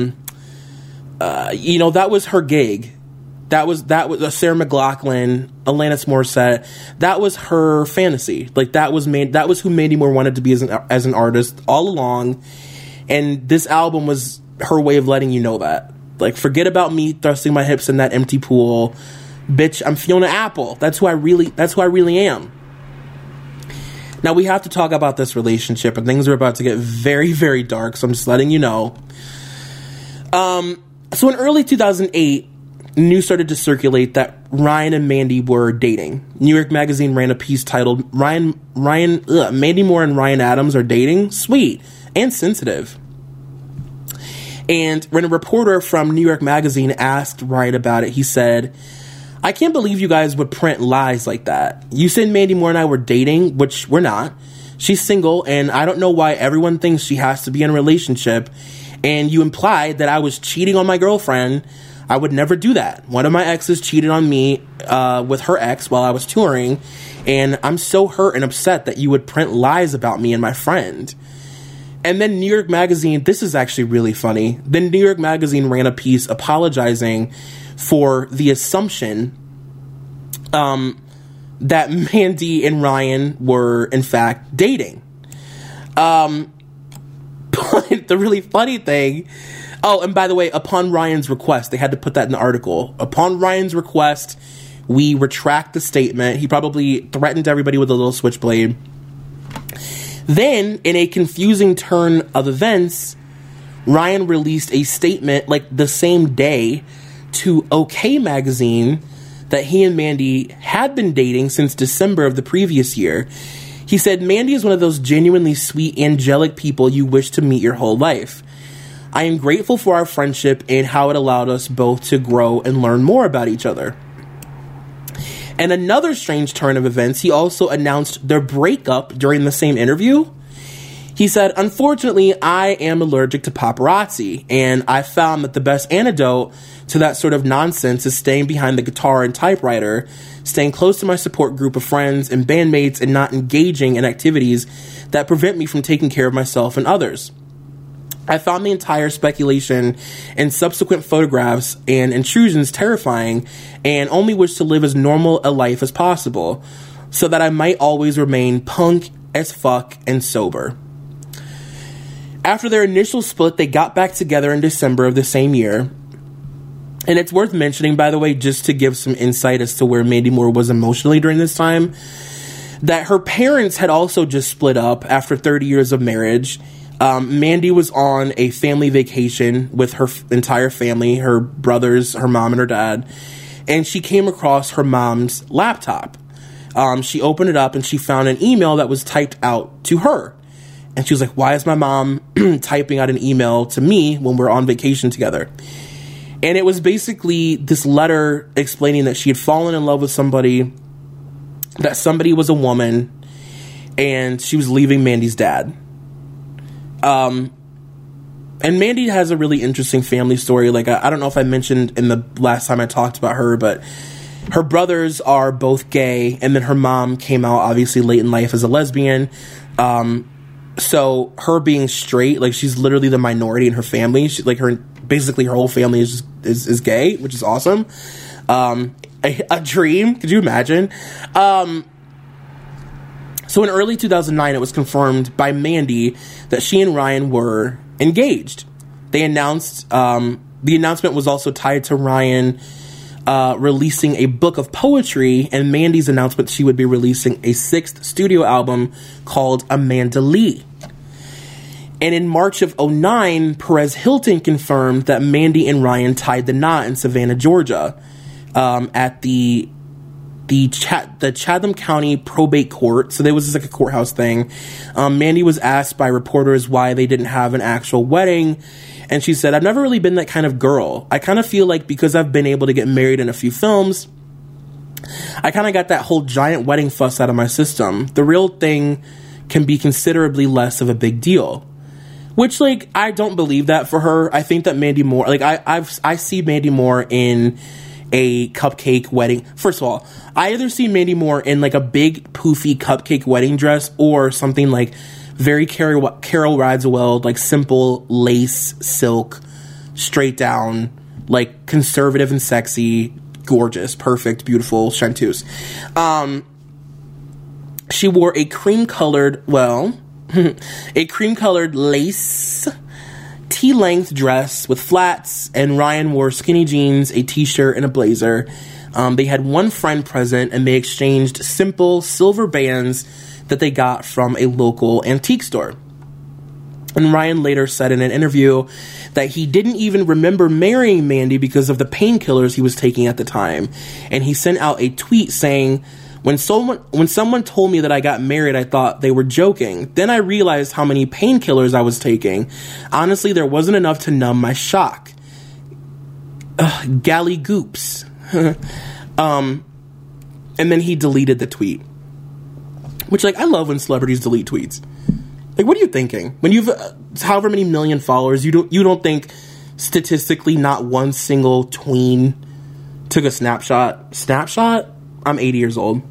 That was her gig. That was a Sarah McLachlan, Alanis Morissette. That was her fantasy. Like, that was who Mandy Moore wanted to be as an artist all along. And this album was her way of letting you know that. Like, forget about me thrusting my hips in that empty pool. Bitch, I'm Fiona Apple. That's who I really am. Now, we have to talk about this relationship, and things are about to get very, very dark, so I'm just letting you know. So in early 2008, news started to circulate that Ryan and Mandy were dating. New York Magazine ran a piece titled, Mandy Moore and Ryan Adams are dating? Sweet. And sensitive. And when a reporter from New York Magazine asked Ryan about it, he said, I can't believe you guys would print lies like that. You said Mandy Moore and I were dating, which we're not. She's single, and I don't know why everyone thinks she has to be in a relationship. And you implied that I was cheating on my girlfriend. I would never do that. One of my exes cheated on me with her ex while I was touring, and I'm so hurt and upset that you would print lies about me and my friend. And then New York Magazine, this is actually really funny. Then New York Magazine ran a piece apologizing for the assumption that Mandy and Ryan were, in fact, dating. But the really funny thing... Oh, and by the way, upon Ryan's request, they had to put that in the article. Upon Ryan's request, we retract the statement. He probably threatened everybody with a little switchblade. Then, in a confusing turn of events, Ryan released a statement like the same day to OK Magazine that he and Mandy had been dating since December of the previous year. He said, "Mandy is one of those genuinely sweet, angelic people you wish to meet your whole life. I am grateful for our friendship and how it allowed us both to grow and learn more about each other." And another strange turn of events, he also announced their breakup during the same interview. He said, "Unfortunately, I am allergic to paparazzi, and I found that the best antidote to that sort of nonsense is staying behind the guitar and typewriter, staying close to my support group of friends and bandmates, and not engaging in activities that prevent me from taking care of myself and others. I found the entire speculation and subsequent photographs and intrusions terrifying, and only wish to live as normal a life as possible, so that I might always remain punk as fuck and sober." After their initial split, they got back together in December of the same year. And it's worth mentioning, by the way, just to give some insight as to where Mandy Moore was emotionally during this time, that her parents had also just split up after 30 years of marriage. Mandy was on a family vacation with her entire family, her brothers, her mom, and her dad, and she came across her mom's laptop. She opened it up and she found an email that was typed out to her. And she was like, "Why is my mom typing out an email to me when we're on vacation together?" And it was basically this letter explaining that she had fallen in love with somebody, that somebody was a woman, and she was leaving Mandy's dad. And Mandy has a really interesting family story. Like, I don't know if I mentioned in the last time I talked about her, but her brothers are both gay, and then her mom came out obviously late in life as a lesbian. So her being straight, like, she's literally the minority in her family. She, like, basically her whole family is gay, which is awesome. A dream. Could you imagine? So in early 2009, it was confirmed by Mandy that she and Ryan were engaged. They announced, the announcement was also tied to Ryan releasing a book of poetry, and Mandy's announcement she would be releasing a 6th studio album called Amanda Lee. And in March of 2009, Perez Hilton confirmed that Mandy and Ryan tied the knot in Savannah, Georgia, at the Chatham County Probate Court. So there was just like a courthouse thing. Mandy was asked by reporters why they didn't have an actual wedding, and she said, "I've never really been that kind of girl. I kind of feel like because I've been able to get married in a few films, I kind of got that whole giant wedding fuss out of my system. The real thing can be considerably less of a big deal." Which, like, I don't believe that for her. I think that Mandy Moore, like, I see Mandy Moore in a cupcake wedding. First of all, I either see Mandy Moore in, like, a big poofy cupcake wedding dress or something like very Carol Radziwill, like, simple lace, silk, straight down, like, conservative and sexy, gorgeous, perfect, beautiful chanteuse. She wore a cream-colored lace tea-length dress with flats, and Ryan wore skinny jeans, a t-shirt, and a blazer. They had one friend present, and they exchanged simple silver bands that they got from a local antique store. And Ryan later said in an interview that he didn't even remember marrying Mandy because of the painkillers he was taking at the time. And he sent out a tweet saying, When someone told me that I got married, I thought they were joking. Then I realized how many painkillers I was taking. Honestly, there wasn't enough to numb my shock. Galley goops. And then he deleted the tweet. Which, like, I love when celebrities delete tweets. Like, what are you thinking? When you've however many million followers, you don't think statistically not one single tween took a snapshot? Snapshot? I'm 80 years old.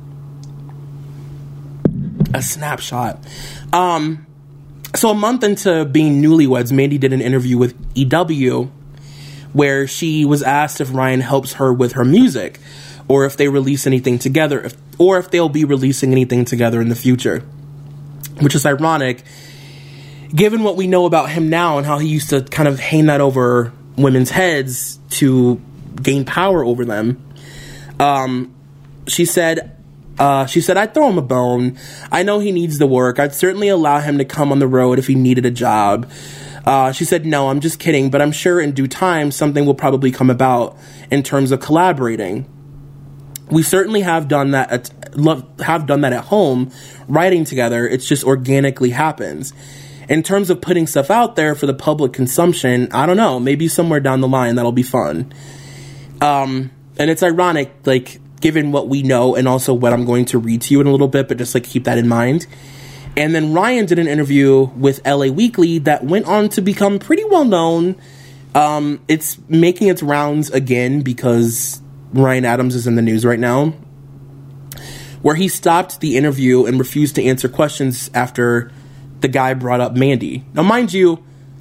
A snapshot. So a month into being newlyweds, Mandy did an interview with EW where she was asked if Ryan helps her with her music, or if they release anything together, or if they'll be releasing anything together in the future. Which is ironic, given what we know about him now and how he used to kind of hang that over women's heads to gain power over them. She said, She said, I'd throw him a bone. I know he needs the work. I'd certainly allow him to come on the road if he needed a job. She said, no, I'm just kidding, but I'm sure in due time something will probably come about in terms of collaborating. We certainly have done that at home, writing together. It's just organically happens. In terms of putting stuff out there for the public consumption, I don't know, maybe somewhere down the line that'll be fun. And it's ironic, like, given what we know and also what I'm going to read to you in a little bit, but just like keep that in mind. And then Ryan did an interview with LA Weekly that went on to become pretty well known. It's making its rounds again because Ryan Adams is in the news right now, where he stopped the interview and refused to answer questions after the guy brought up Mandy. Now, mind you,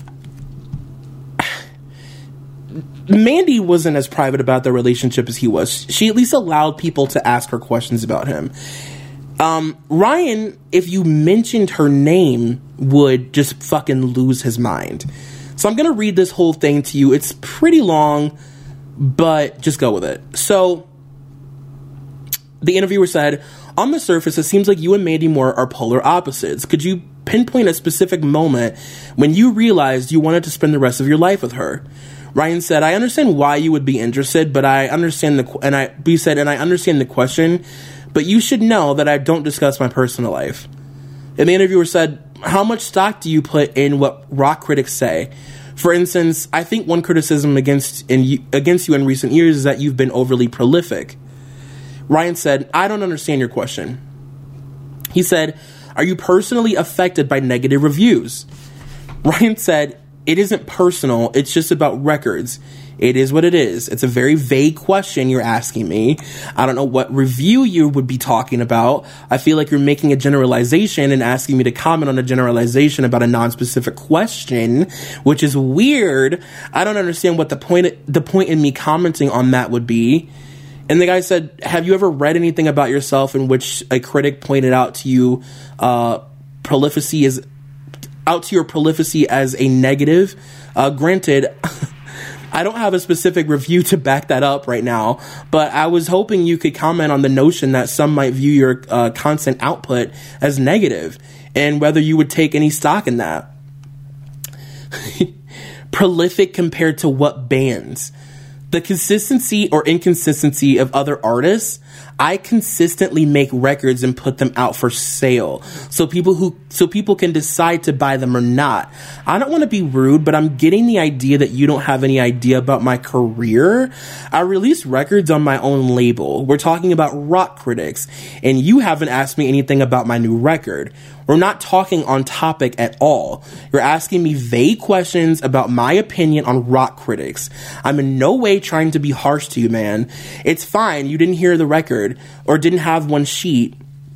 Mandy wasn't as private about their relationship as he was. She at least allowed people to ask her questions about him. Ryan, if you mentioned her name, would just fucking lose his mind. So I'm going to read this whole thing to you. It's pretty long, but just go with it. So the interviewer said, on the surface, it seems like you and Mandy Moore are polar opposites. Could you pinpoint a specific moment when you realized you wanted to spend the rest of your life with her? Ryan said, I understand why you would be interested, but I understand I understand the question, but you should know that I don't discuss my personal life. And the interviewer said, how much stock do you put in what rock critics say? For instance, I think one criticism against you in recent years is that you've been overly prolific. Ryan said, I don't understand your question. He said, are you personally affected by negative reviews? Ryan said, it isn't personal, it's just about records. It is what it is. It's a very vague question you're asking me. I don't know what review you would be talking about. I feel like you're making a generalization and asking me to comment on a generalization about a non-specific question, which is weird. I don't understand what the point in me commenting on that would be. And the guy said, have you ever read anything about yourself in which a critic pointed out to you prolificacy as a negative? Granted, I don't have a specific review to back that up right now, but I was hoping you could comment on the notion that some might view your content output as negative, and whether you would take any stock in that. Prolific compared to what bands? The consistency or inconsistency of other artists. I consistently make records and put them out for sale so people can decide to buy them or not. I don't want to be rude, but I'm getting the idea that you don't have any idea about my career. I release records on my own label. We're talking about Rock Critics, and you haven't asked me anything about my new record. We're not talking on topic at all. You're asking me vague questions about my opinion on Rock Critics. I'm in no way trying to be harsh to you, man. It's fine. You didn't hear the record or didn't have the one sheet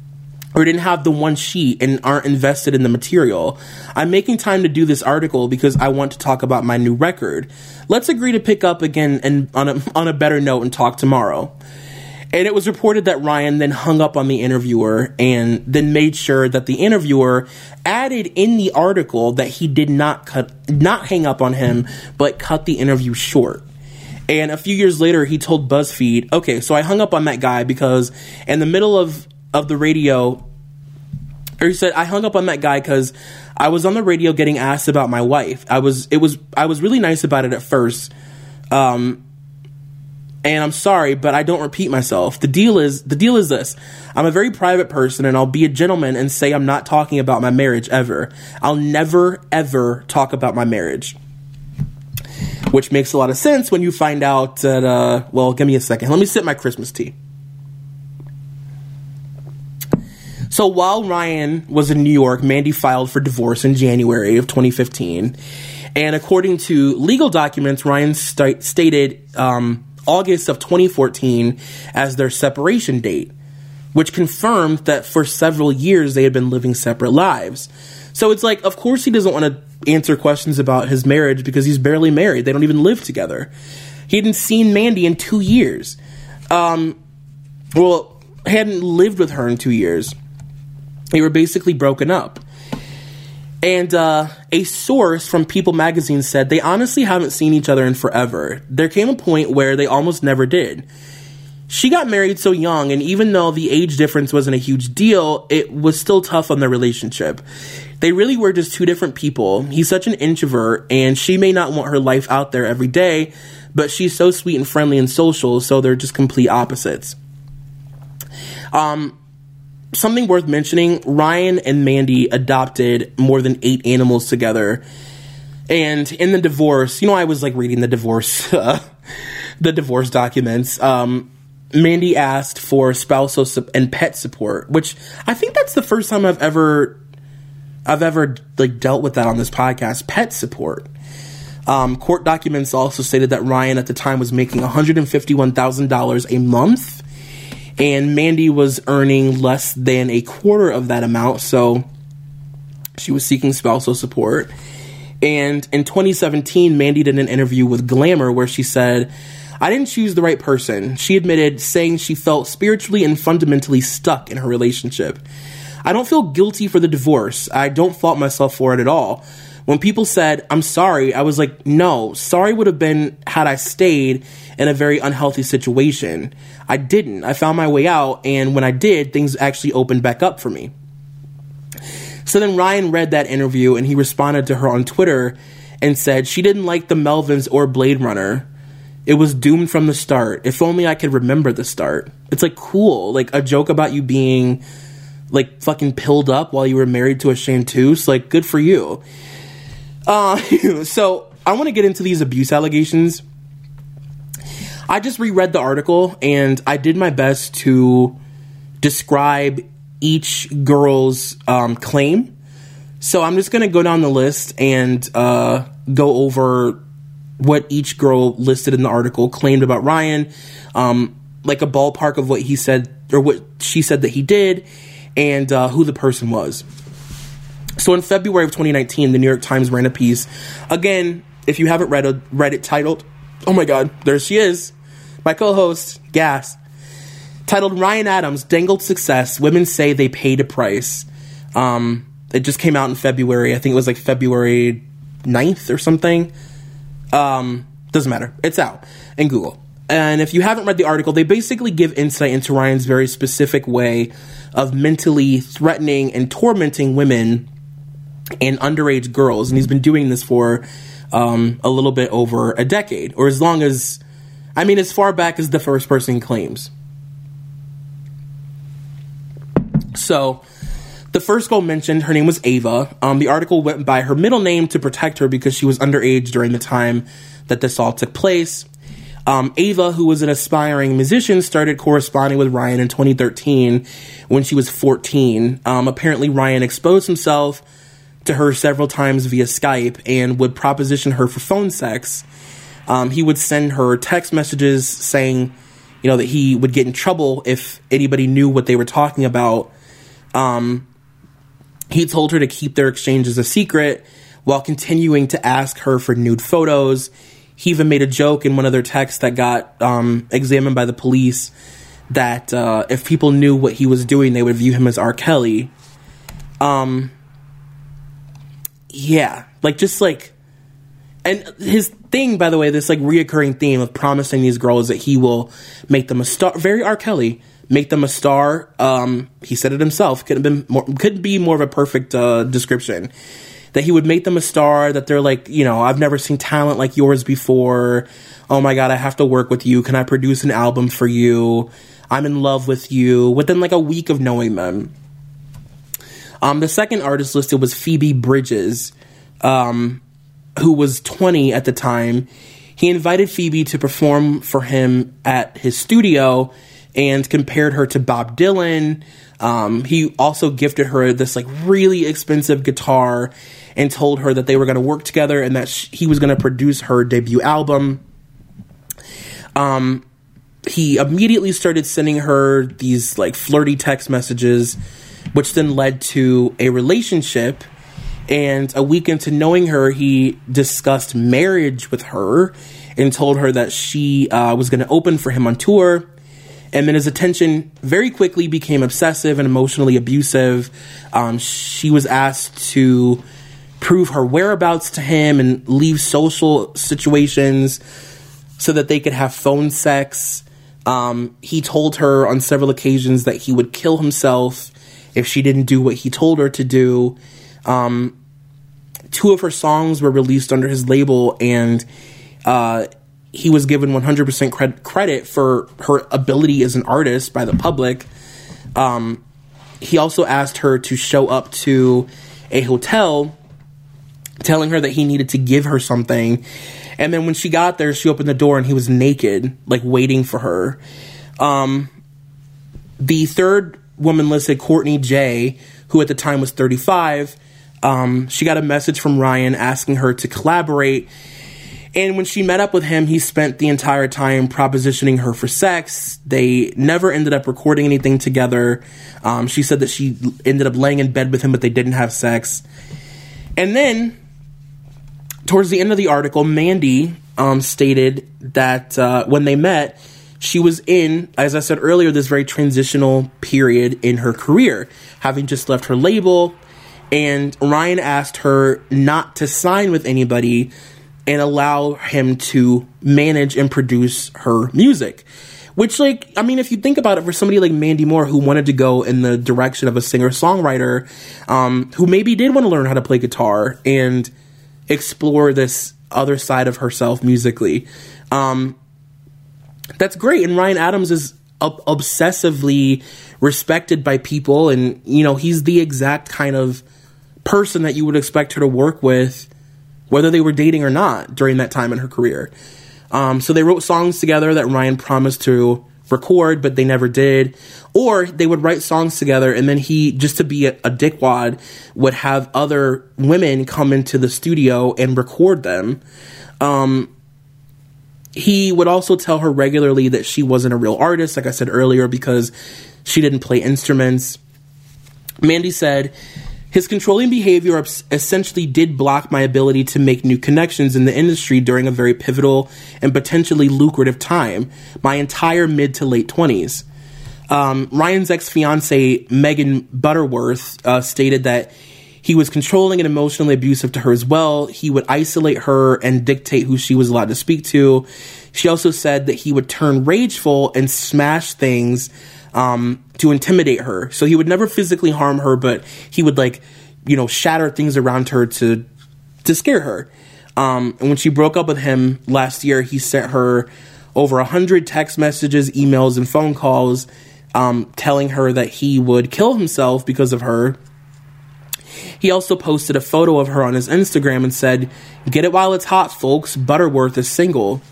and aren't invested in the material. I'm making time to do this article because I want to talk about my new record. Let's agree to pick up again and on a better note and talk tomorrow. And it was reported that Ryan then hung up on the interviewer and then made sure that the interviewer added in the article that he did not hang up on him, but cut the interview short. And a few years later, he told BuzzFeed, okay, so I hung up on that guy because in the middle of the radio, or he said, I hung up on that guy because I was on the radio getting asked about my wife. I was really nice about it at first. And I'm sorry, but I don't repeat myself. The deal is this. I'm a very private person, and I'll be a gentleman and say I'm not talking about my marriage ever. I'll never, ever talk about my marriage. Which makes a lot of sense when you find out that, well, give me a second. Let me sip my Christmas tea. So while Ryan was in New York, Mandy filed for divorce in January of 2015. And according to legal documents, Ryan stated August of 2014 as their separation date, which confirmed that for several years they had been living separate lives. So it's like, of course he doesn't want to answer questions about his marriage because he's barely married. They don't even live together. He hadn't seen Mandy in 2 years. Hadn't lived with her in 2 years. They were basically broken up. And a source from People magazine said they honestly haven't seen each other in forever. There came a point where they almost never did. She got married so young, and even though the age difference wasn't a huge deal, it was still tough on their relationship. They really were just two different people. He's such an introvert, and she may not want her life out there every day, but she's so sweet and friendly and social, so they're just complete opposites. Something worth mentioning, Ryan and Mandy adopted more than 8 animals together. And in the divorce, I was like reading the divorce documents. Mandy asked for spousal and pet support, which I think that's the first time I've ever like dealt with that on this podcast. Pet support. Court documents also stated that Ryan at the time was making $151,000 a month, and Mandy was earning less than a quarter of that amount, so she was seeking spousal support. And in 2017, Mandy did an interview with Glamour where she said, "I didn't choose the right person," she admitted, saying she felt spiritually and fundamentally stuck in her relationship. "I don't feel guilty for the divorce. I don't fault myself for it at all. When people said, 'I'm sorry,' I was like, no, sorry would have been had I stayed in a very unhealthy situation. I didn't. I found my way out, and when I did, things actually opened back up for me." So then Ryan read that interview, and he responded to her on Twitter and said she didn't like the Melvins or Blade Runner. "It was doomed from the start. If only I could remember the start." It's like cool, like a joke about you being like fucking pilled up while you were married to a chanteuse. Like, good for you. So I want to get into these abuse allegations. I just reread the article and I did my best to describe each girl's claim. So I'm just going to go down the list and go over what each girl listed in the article claimed about Ryan, like a ballpark of what he said or what she said that he did, and who the person was. So in February of 2019, the New York Times ran a piece. Again, if you haven't read it, titled, oh my God, there she is, my co-host, gas. Titled, "Ryan Adams Dangled Success, Women Say They Paid a Price." It just came out in February. I think it was like February 9th or something. Doesn't matter. It's out in Google. And if you haven't read the article, they basically give insight into Ryan's very specific way of mentally threatening and tormenting women and underage girls. And he's been doing this for a little bit over a decade, or as long as, as far back as the first person claims. So the first girl mentioned, her name was Ava. The article went by her middle name to protect her because she was underage during the time that this all took place. Ava, who was an aspiring musician, started corresponding with Ryan in 2013 when she was 14. Apparently, Ryan exposed himself to her several times via Skype and would proposition her for phone sex. He would send her text messages saying, that he would get in trouble if anybody knew what they were talking about. He told her to keep their exchanges a secret while continuing to ask her for nude photos. He even made a joke in one of their texts that got examined by the police that if people knew what he was doing, they would view him as R. Kelly. And his thing, by the way, this reoccurring theme of promising these girls that he will make them a star, very R. Kelly, make them a star. He said it himself. Couldn't be more of a perfect description. That he would make them a star, that they're like, I've never seen talent like yours before. Oh my God, I have to work with you. Can I produce an album for you? I'm in love with you. Within a week of knowing them. The second artist listed was Phoebe Bridges, who was 20 at the time. He invited Phoebe to perform for him at his studio and compared her to Bob Dylan. He also gifted her this really expensive guitar and told her that they were going to work together and that he was going to produce her debut album. He immediately started sending her these flirty text messages, which then led to a relationship. And a week into knowing her, he discussed marriage with her and told her that she was going to open for him on tour. And then his attention very quickly became obsessive and emotionally abusive. She was asked to prove her whereabouts to him and leave social situations so that they could have phone sex. He told her on several occasions that he would kill himself if she didn't do what he told her to do. 2 of her songs were released under his label, and he was given 100% credit for her ability as an artist by the public. He also asked her to show up to a hotel, telling her that he needed to give her something. And then when she got there, she opened the door and he was naked, like waiting for her. The third woman listed, Courtney J., who at the time was 35, she got a message from Ryan asking her to collaborate. And when she met up with him, he spent the entire time propositioning her for sex. They never ended up recording anything together. She said that she ended up laying in bed with him, but they didn't have sex. And then, towards the end of the article, Mandy stated that when they met, she was in, as I said earlier, this very transitional period in her career, having just left her label. And Ryan asked her not to sign with anybody and allow him to manage and produce her music. Which, like, I mean, if you think about it, for somebody like Mandy Moore, who wanted to go in the direction of a singer-songwriter, who maybe did want to learn how to play guitar and explore this other side of herself musically, that's great. And Ryan Adams is obsessively respected by people, and, you know, he's the exact kind of person that you would expect her to work with, whether they were dating or not, during that time in her career. So they wrote songs together that Ryan promised to record, but they never did. Or they would write songs together, and then he, just to be a dickwad, would have other women come into the studio and record them. He would also tell her regularly that she wasn't a real artist, like I said earlier, because she didn't play instruments. Mandy said, "His controlling behavior essentially did block my ability to make new connections in the industry during a very pivotal and potentially lucrative time, my entire mid to late 20s. Ryan's ex-fiancée, Megan Butterworth, stated that he was controlling and emotionally abusive to her as well. He would isolate her and dictate who she was allowed to speak to. She also said that he would turn rageful and smash things to intimidate her. So he would never physically harm her, but he would, like, you know, shatter things around her to scare her. And when she broke up with him last year, he sent her over 100 text messages, emails, and phone calls, telling her that he would kill himself because of her. He also posted a photo of her on his Instagram and said, "Get it while it's hot, folks. Butterworth is single."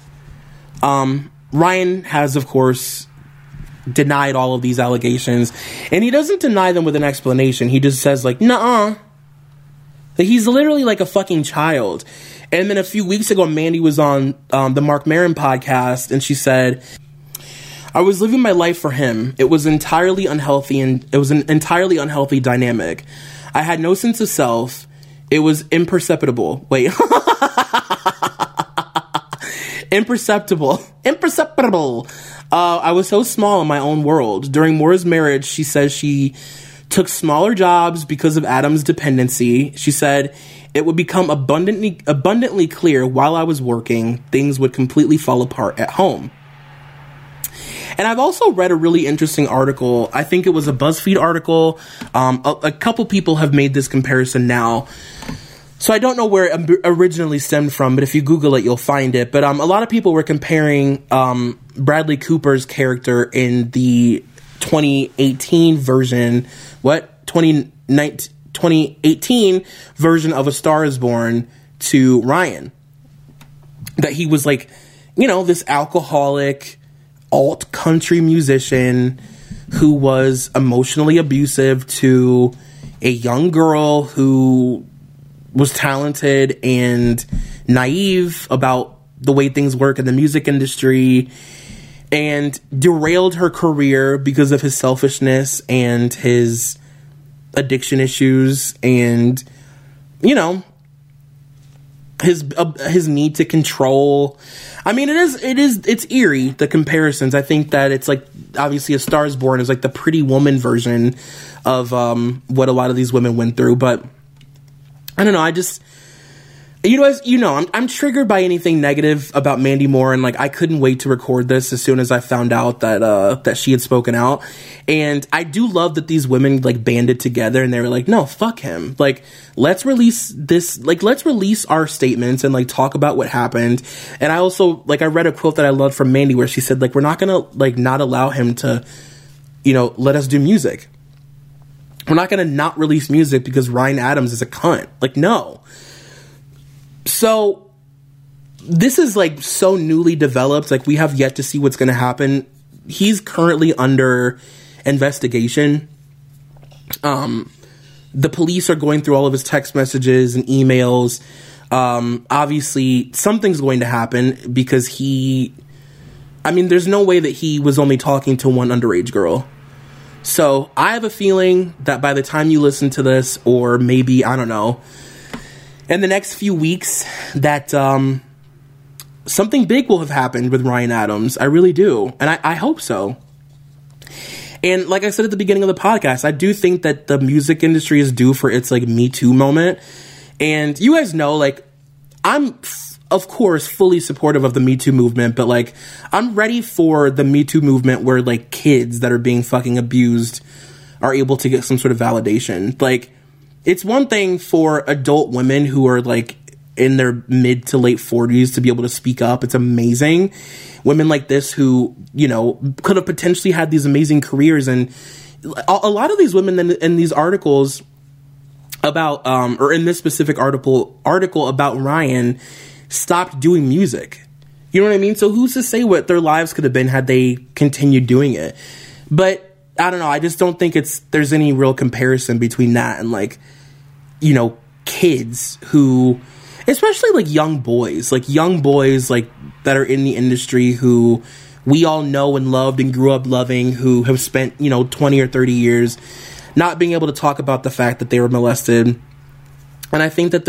Ryan has, of course, denied all of these allegations, and he doesn't deny them with an explanation. He just says, like, nuh-uh. He's literally like a fucking child. And then a few weeks ago, Mandy was on the Mark Maron podcast, and she said, "I was living my life for him. It was entirely unhealthy, and it was an entirely unhealthy dynamic. I had no sense of self. It was imperceptible." Wait. Imperceptible. I was so small in my own world. During Moore's marriage, she says she took smaller jobs because of Adam's dependency. She said, "It would become abundantly clear while I was working, things would completely fall apart at home." And I've also read a really interesting article. I think it was a BuzzFeed article. A couple people have made this comparison now. So I don't know where it originally stemmed from, but if you Google it, you'll find it. But a lot of people were comparing Bradley Cooper's character in the 2018 version, 2018 version of A Star Is Born to Ryan. That he was, like, you know, this alcoholic alt country musician who was emotionally abusive to a young girl who was talented and naive about the way things work in the music industry, and derailed her career because of his selfishness and his addiction issues and, you know, his need to control. I mean, it's eerie, the comparisons. I think that it's like, obviously A Star Is Born is like the Pretty Woman version of what a lot of these women went through, but I don't know, I'm triggered by anything negative about Mandy Moore, and like I couldn't wait to record this as soon as I found out that she had spoken out. And I do love that these women like banded together and they were like, no, fuck him. Like, let's release our statements and like talk about what happened. And I also I read a quote that I loved from Mandy where she said like, we're not gonna like not allow him to, let us do music. We're not gonna not release music because Ryan Adams is a cunt. Like, no. So this is like so newly developed. Like, we have yet to see what's going to happen. He's currently under investigation. The police are going through all of his text messages and emails. Obviously something's going to happen because there's no way that he was only talking to one underage girl. So I have a feeling that by the time you listen to this, or maybe, I don't know, in the next few weeks, that something big will have happened with Ryan Adams. I really do. And I hope so. And like I said at the beginning of the podcast, I do think that the music industry is due for its like Me Too moment. And you guys know, like, I'm, of course, fully supportive of the Me Too movement, but like, I'm ready for the Me Too movement where like kids that are being fucking abused are able to get some sort of validation. Like, it's one thing for adult women who are like in their mid to late 40s to be able to speak up. It's amazing. Women like this who, could have potentially had these amazing careers. And a lot of these women in these articles about, or in this specific article about Ryan, stopped doing music. You know what I mean? So who's to say what their lives could have been had they continued doing it? But I don't know. I just don't think there's any real comparison between that and like, kids who, especially like young boys like that are in the industry who we all know and loved and grew up loving, who have spent, 20 or 30 years not being able to talk about the fact that they were molested. And I think that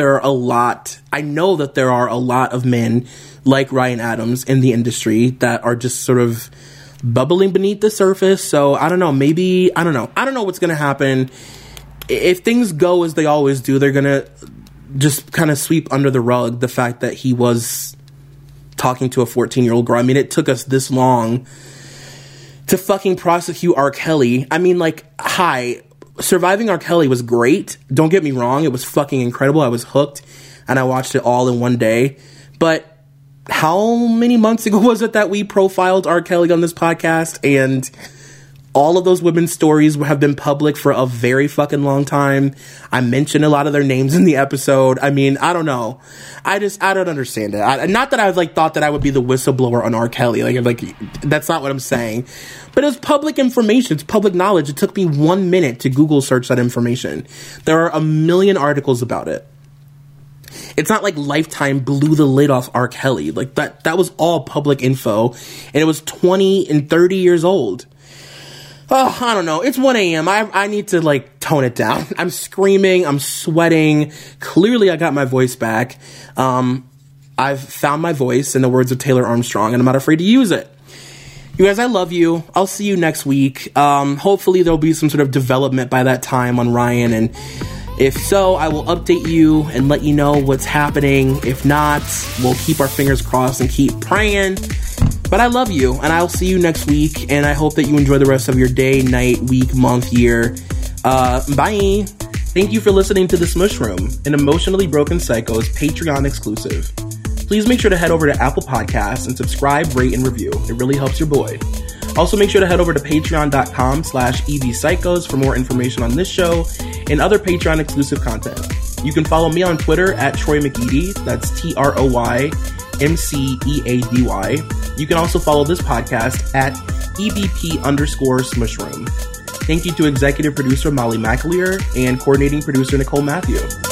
I know that there are a lot of men like Ryan Adams in the industry that are just sort of bubbling beneath the surface. So I don't know, I don't know what's going to happen. If things go as they always do, they're going to just kind of sweep under the rug the fact that he was talking to a 14-year-old girl. I mean, it took us this long to fucking prosecute R. Kelly. I mean, like, Surviving R. Kelly was great. Don't get me wrong. It was fucking incredible. I was hooked and I watched it all in one day. But how many months ago was it that we profiled R. Kelly on this podcast? And all of those women's stories have been public for a very fucking long time. I mentioned a lot of their names in the episode. I mean, I don't know. I don't understand it. Not that I was like thought that I would be the whistleblower on R. Kelly. Like that's not what I'm saying. But it was public information. It's public knowledge. It took me 1 minute to Google search that information. There are a million articles about it. It's not like Lifetime blew the lid off R. Kelly. Like that was all public info. And it was 20 and 30 years old. Oh, I don't know. It's 1 a.m. I need to, like, tone it down. I'm screaming. I'm sweating. Clearly, I got my voice back. I've found my voice, in the words of Taylor Armstrong, and I'm not afraid to use it. You guys, I love you. I'll see you next week. Hopefully, there'll be some sort of development by that time on Ryan, and if so, I will update you and let you know what's happening. If not, we'll keep our fingers crossed and keep praying. But I love you, and I'll see you next week, and I hope that you enjoy the rest of your day, night, week, month, year. Bye! Thank you for listening to The Smush Room, an Emotionally Broken Psycho's Patreon exclusive. Please make sure to head over to Apple Podcasts and subscribe, rate, and review. It really helps your boy. Also, make sure to head over to patreon.com/EBPsychos for more information on this show and other Patreon exclusive content. You can follow me on Twitter at Troy McEady, that's TroyMceady. You can also follow this podcast at EBP_Smushroom. Thank you to executive producer Molly McAleer and coordinating producer Nicole Matthew.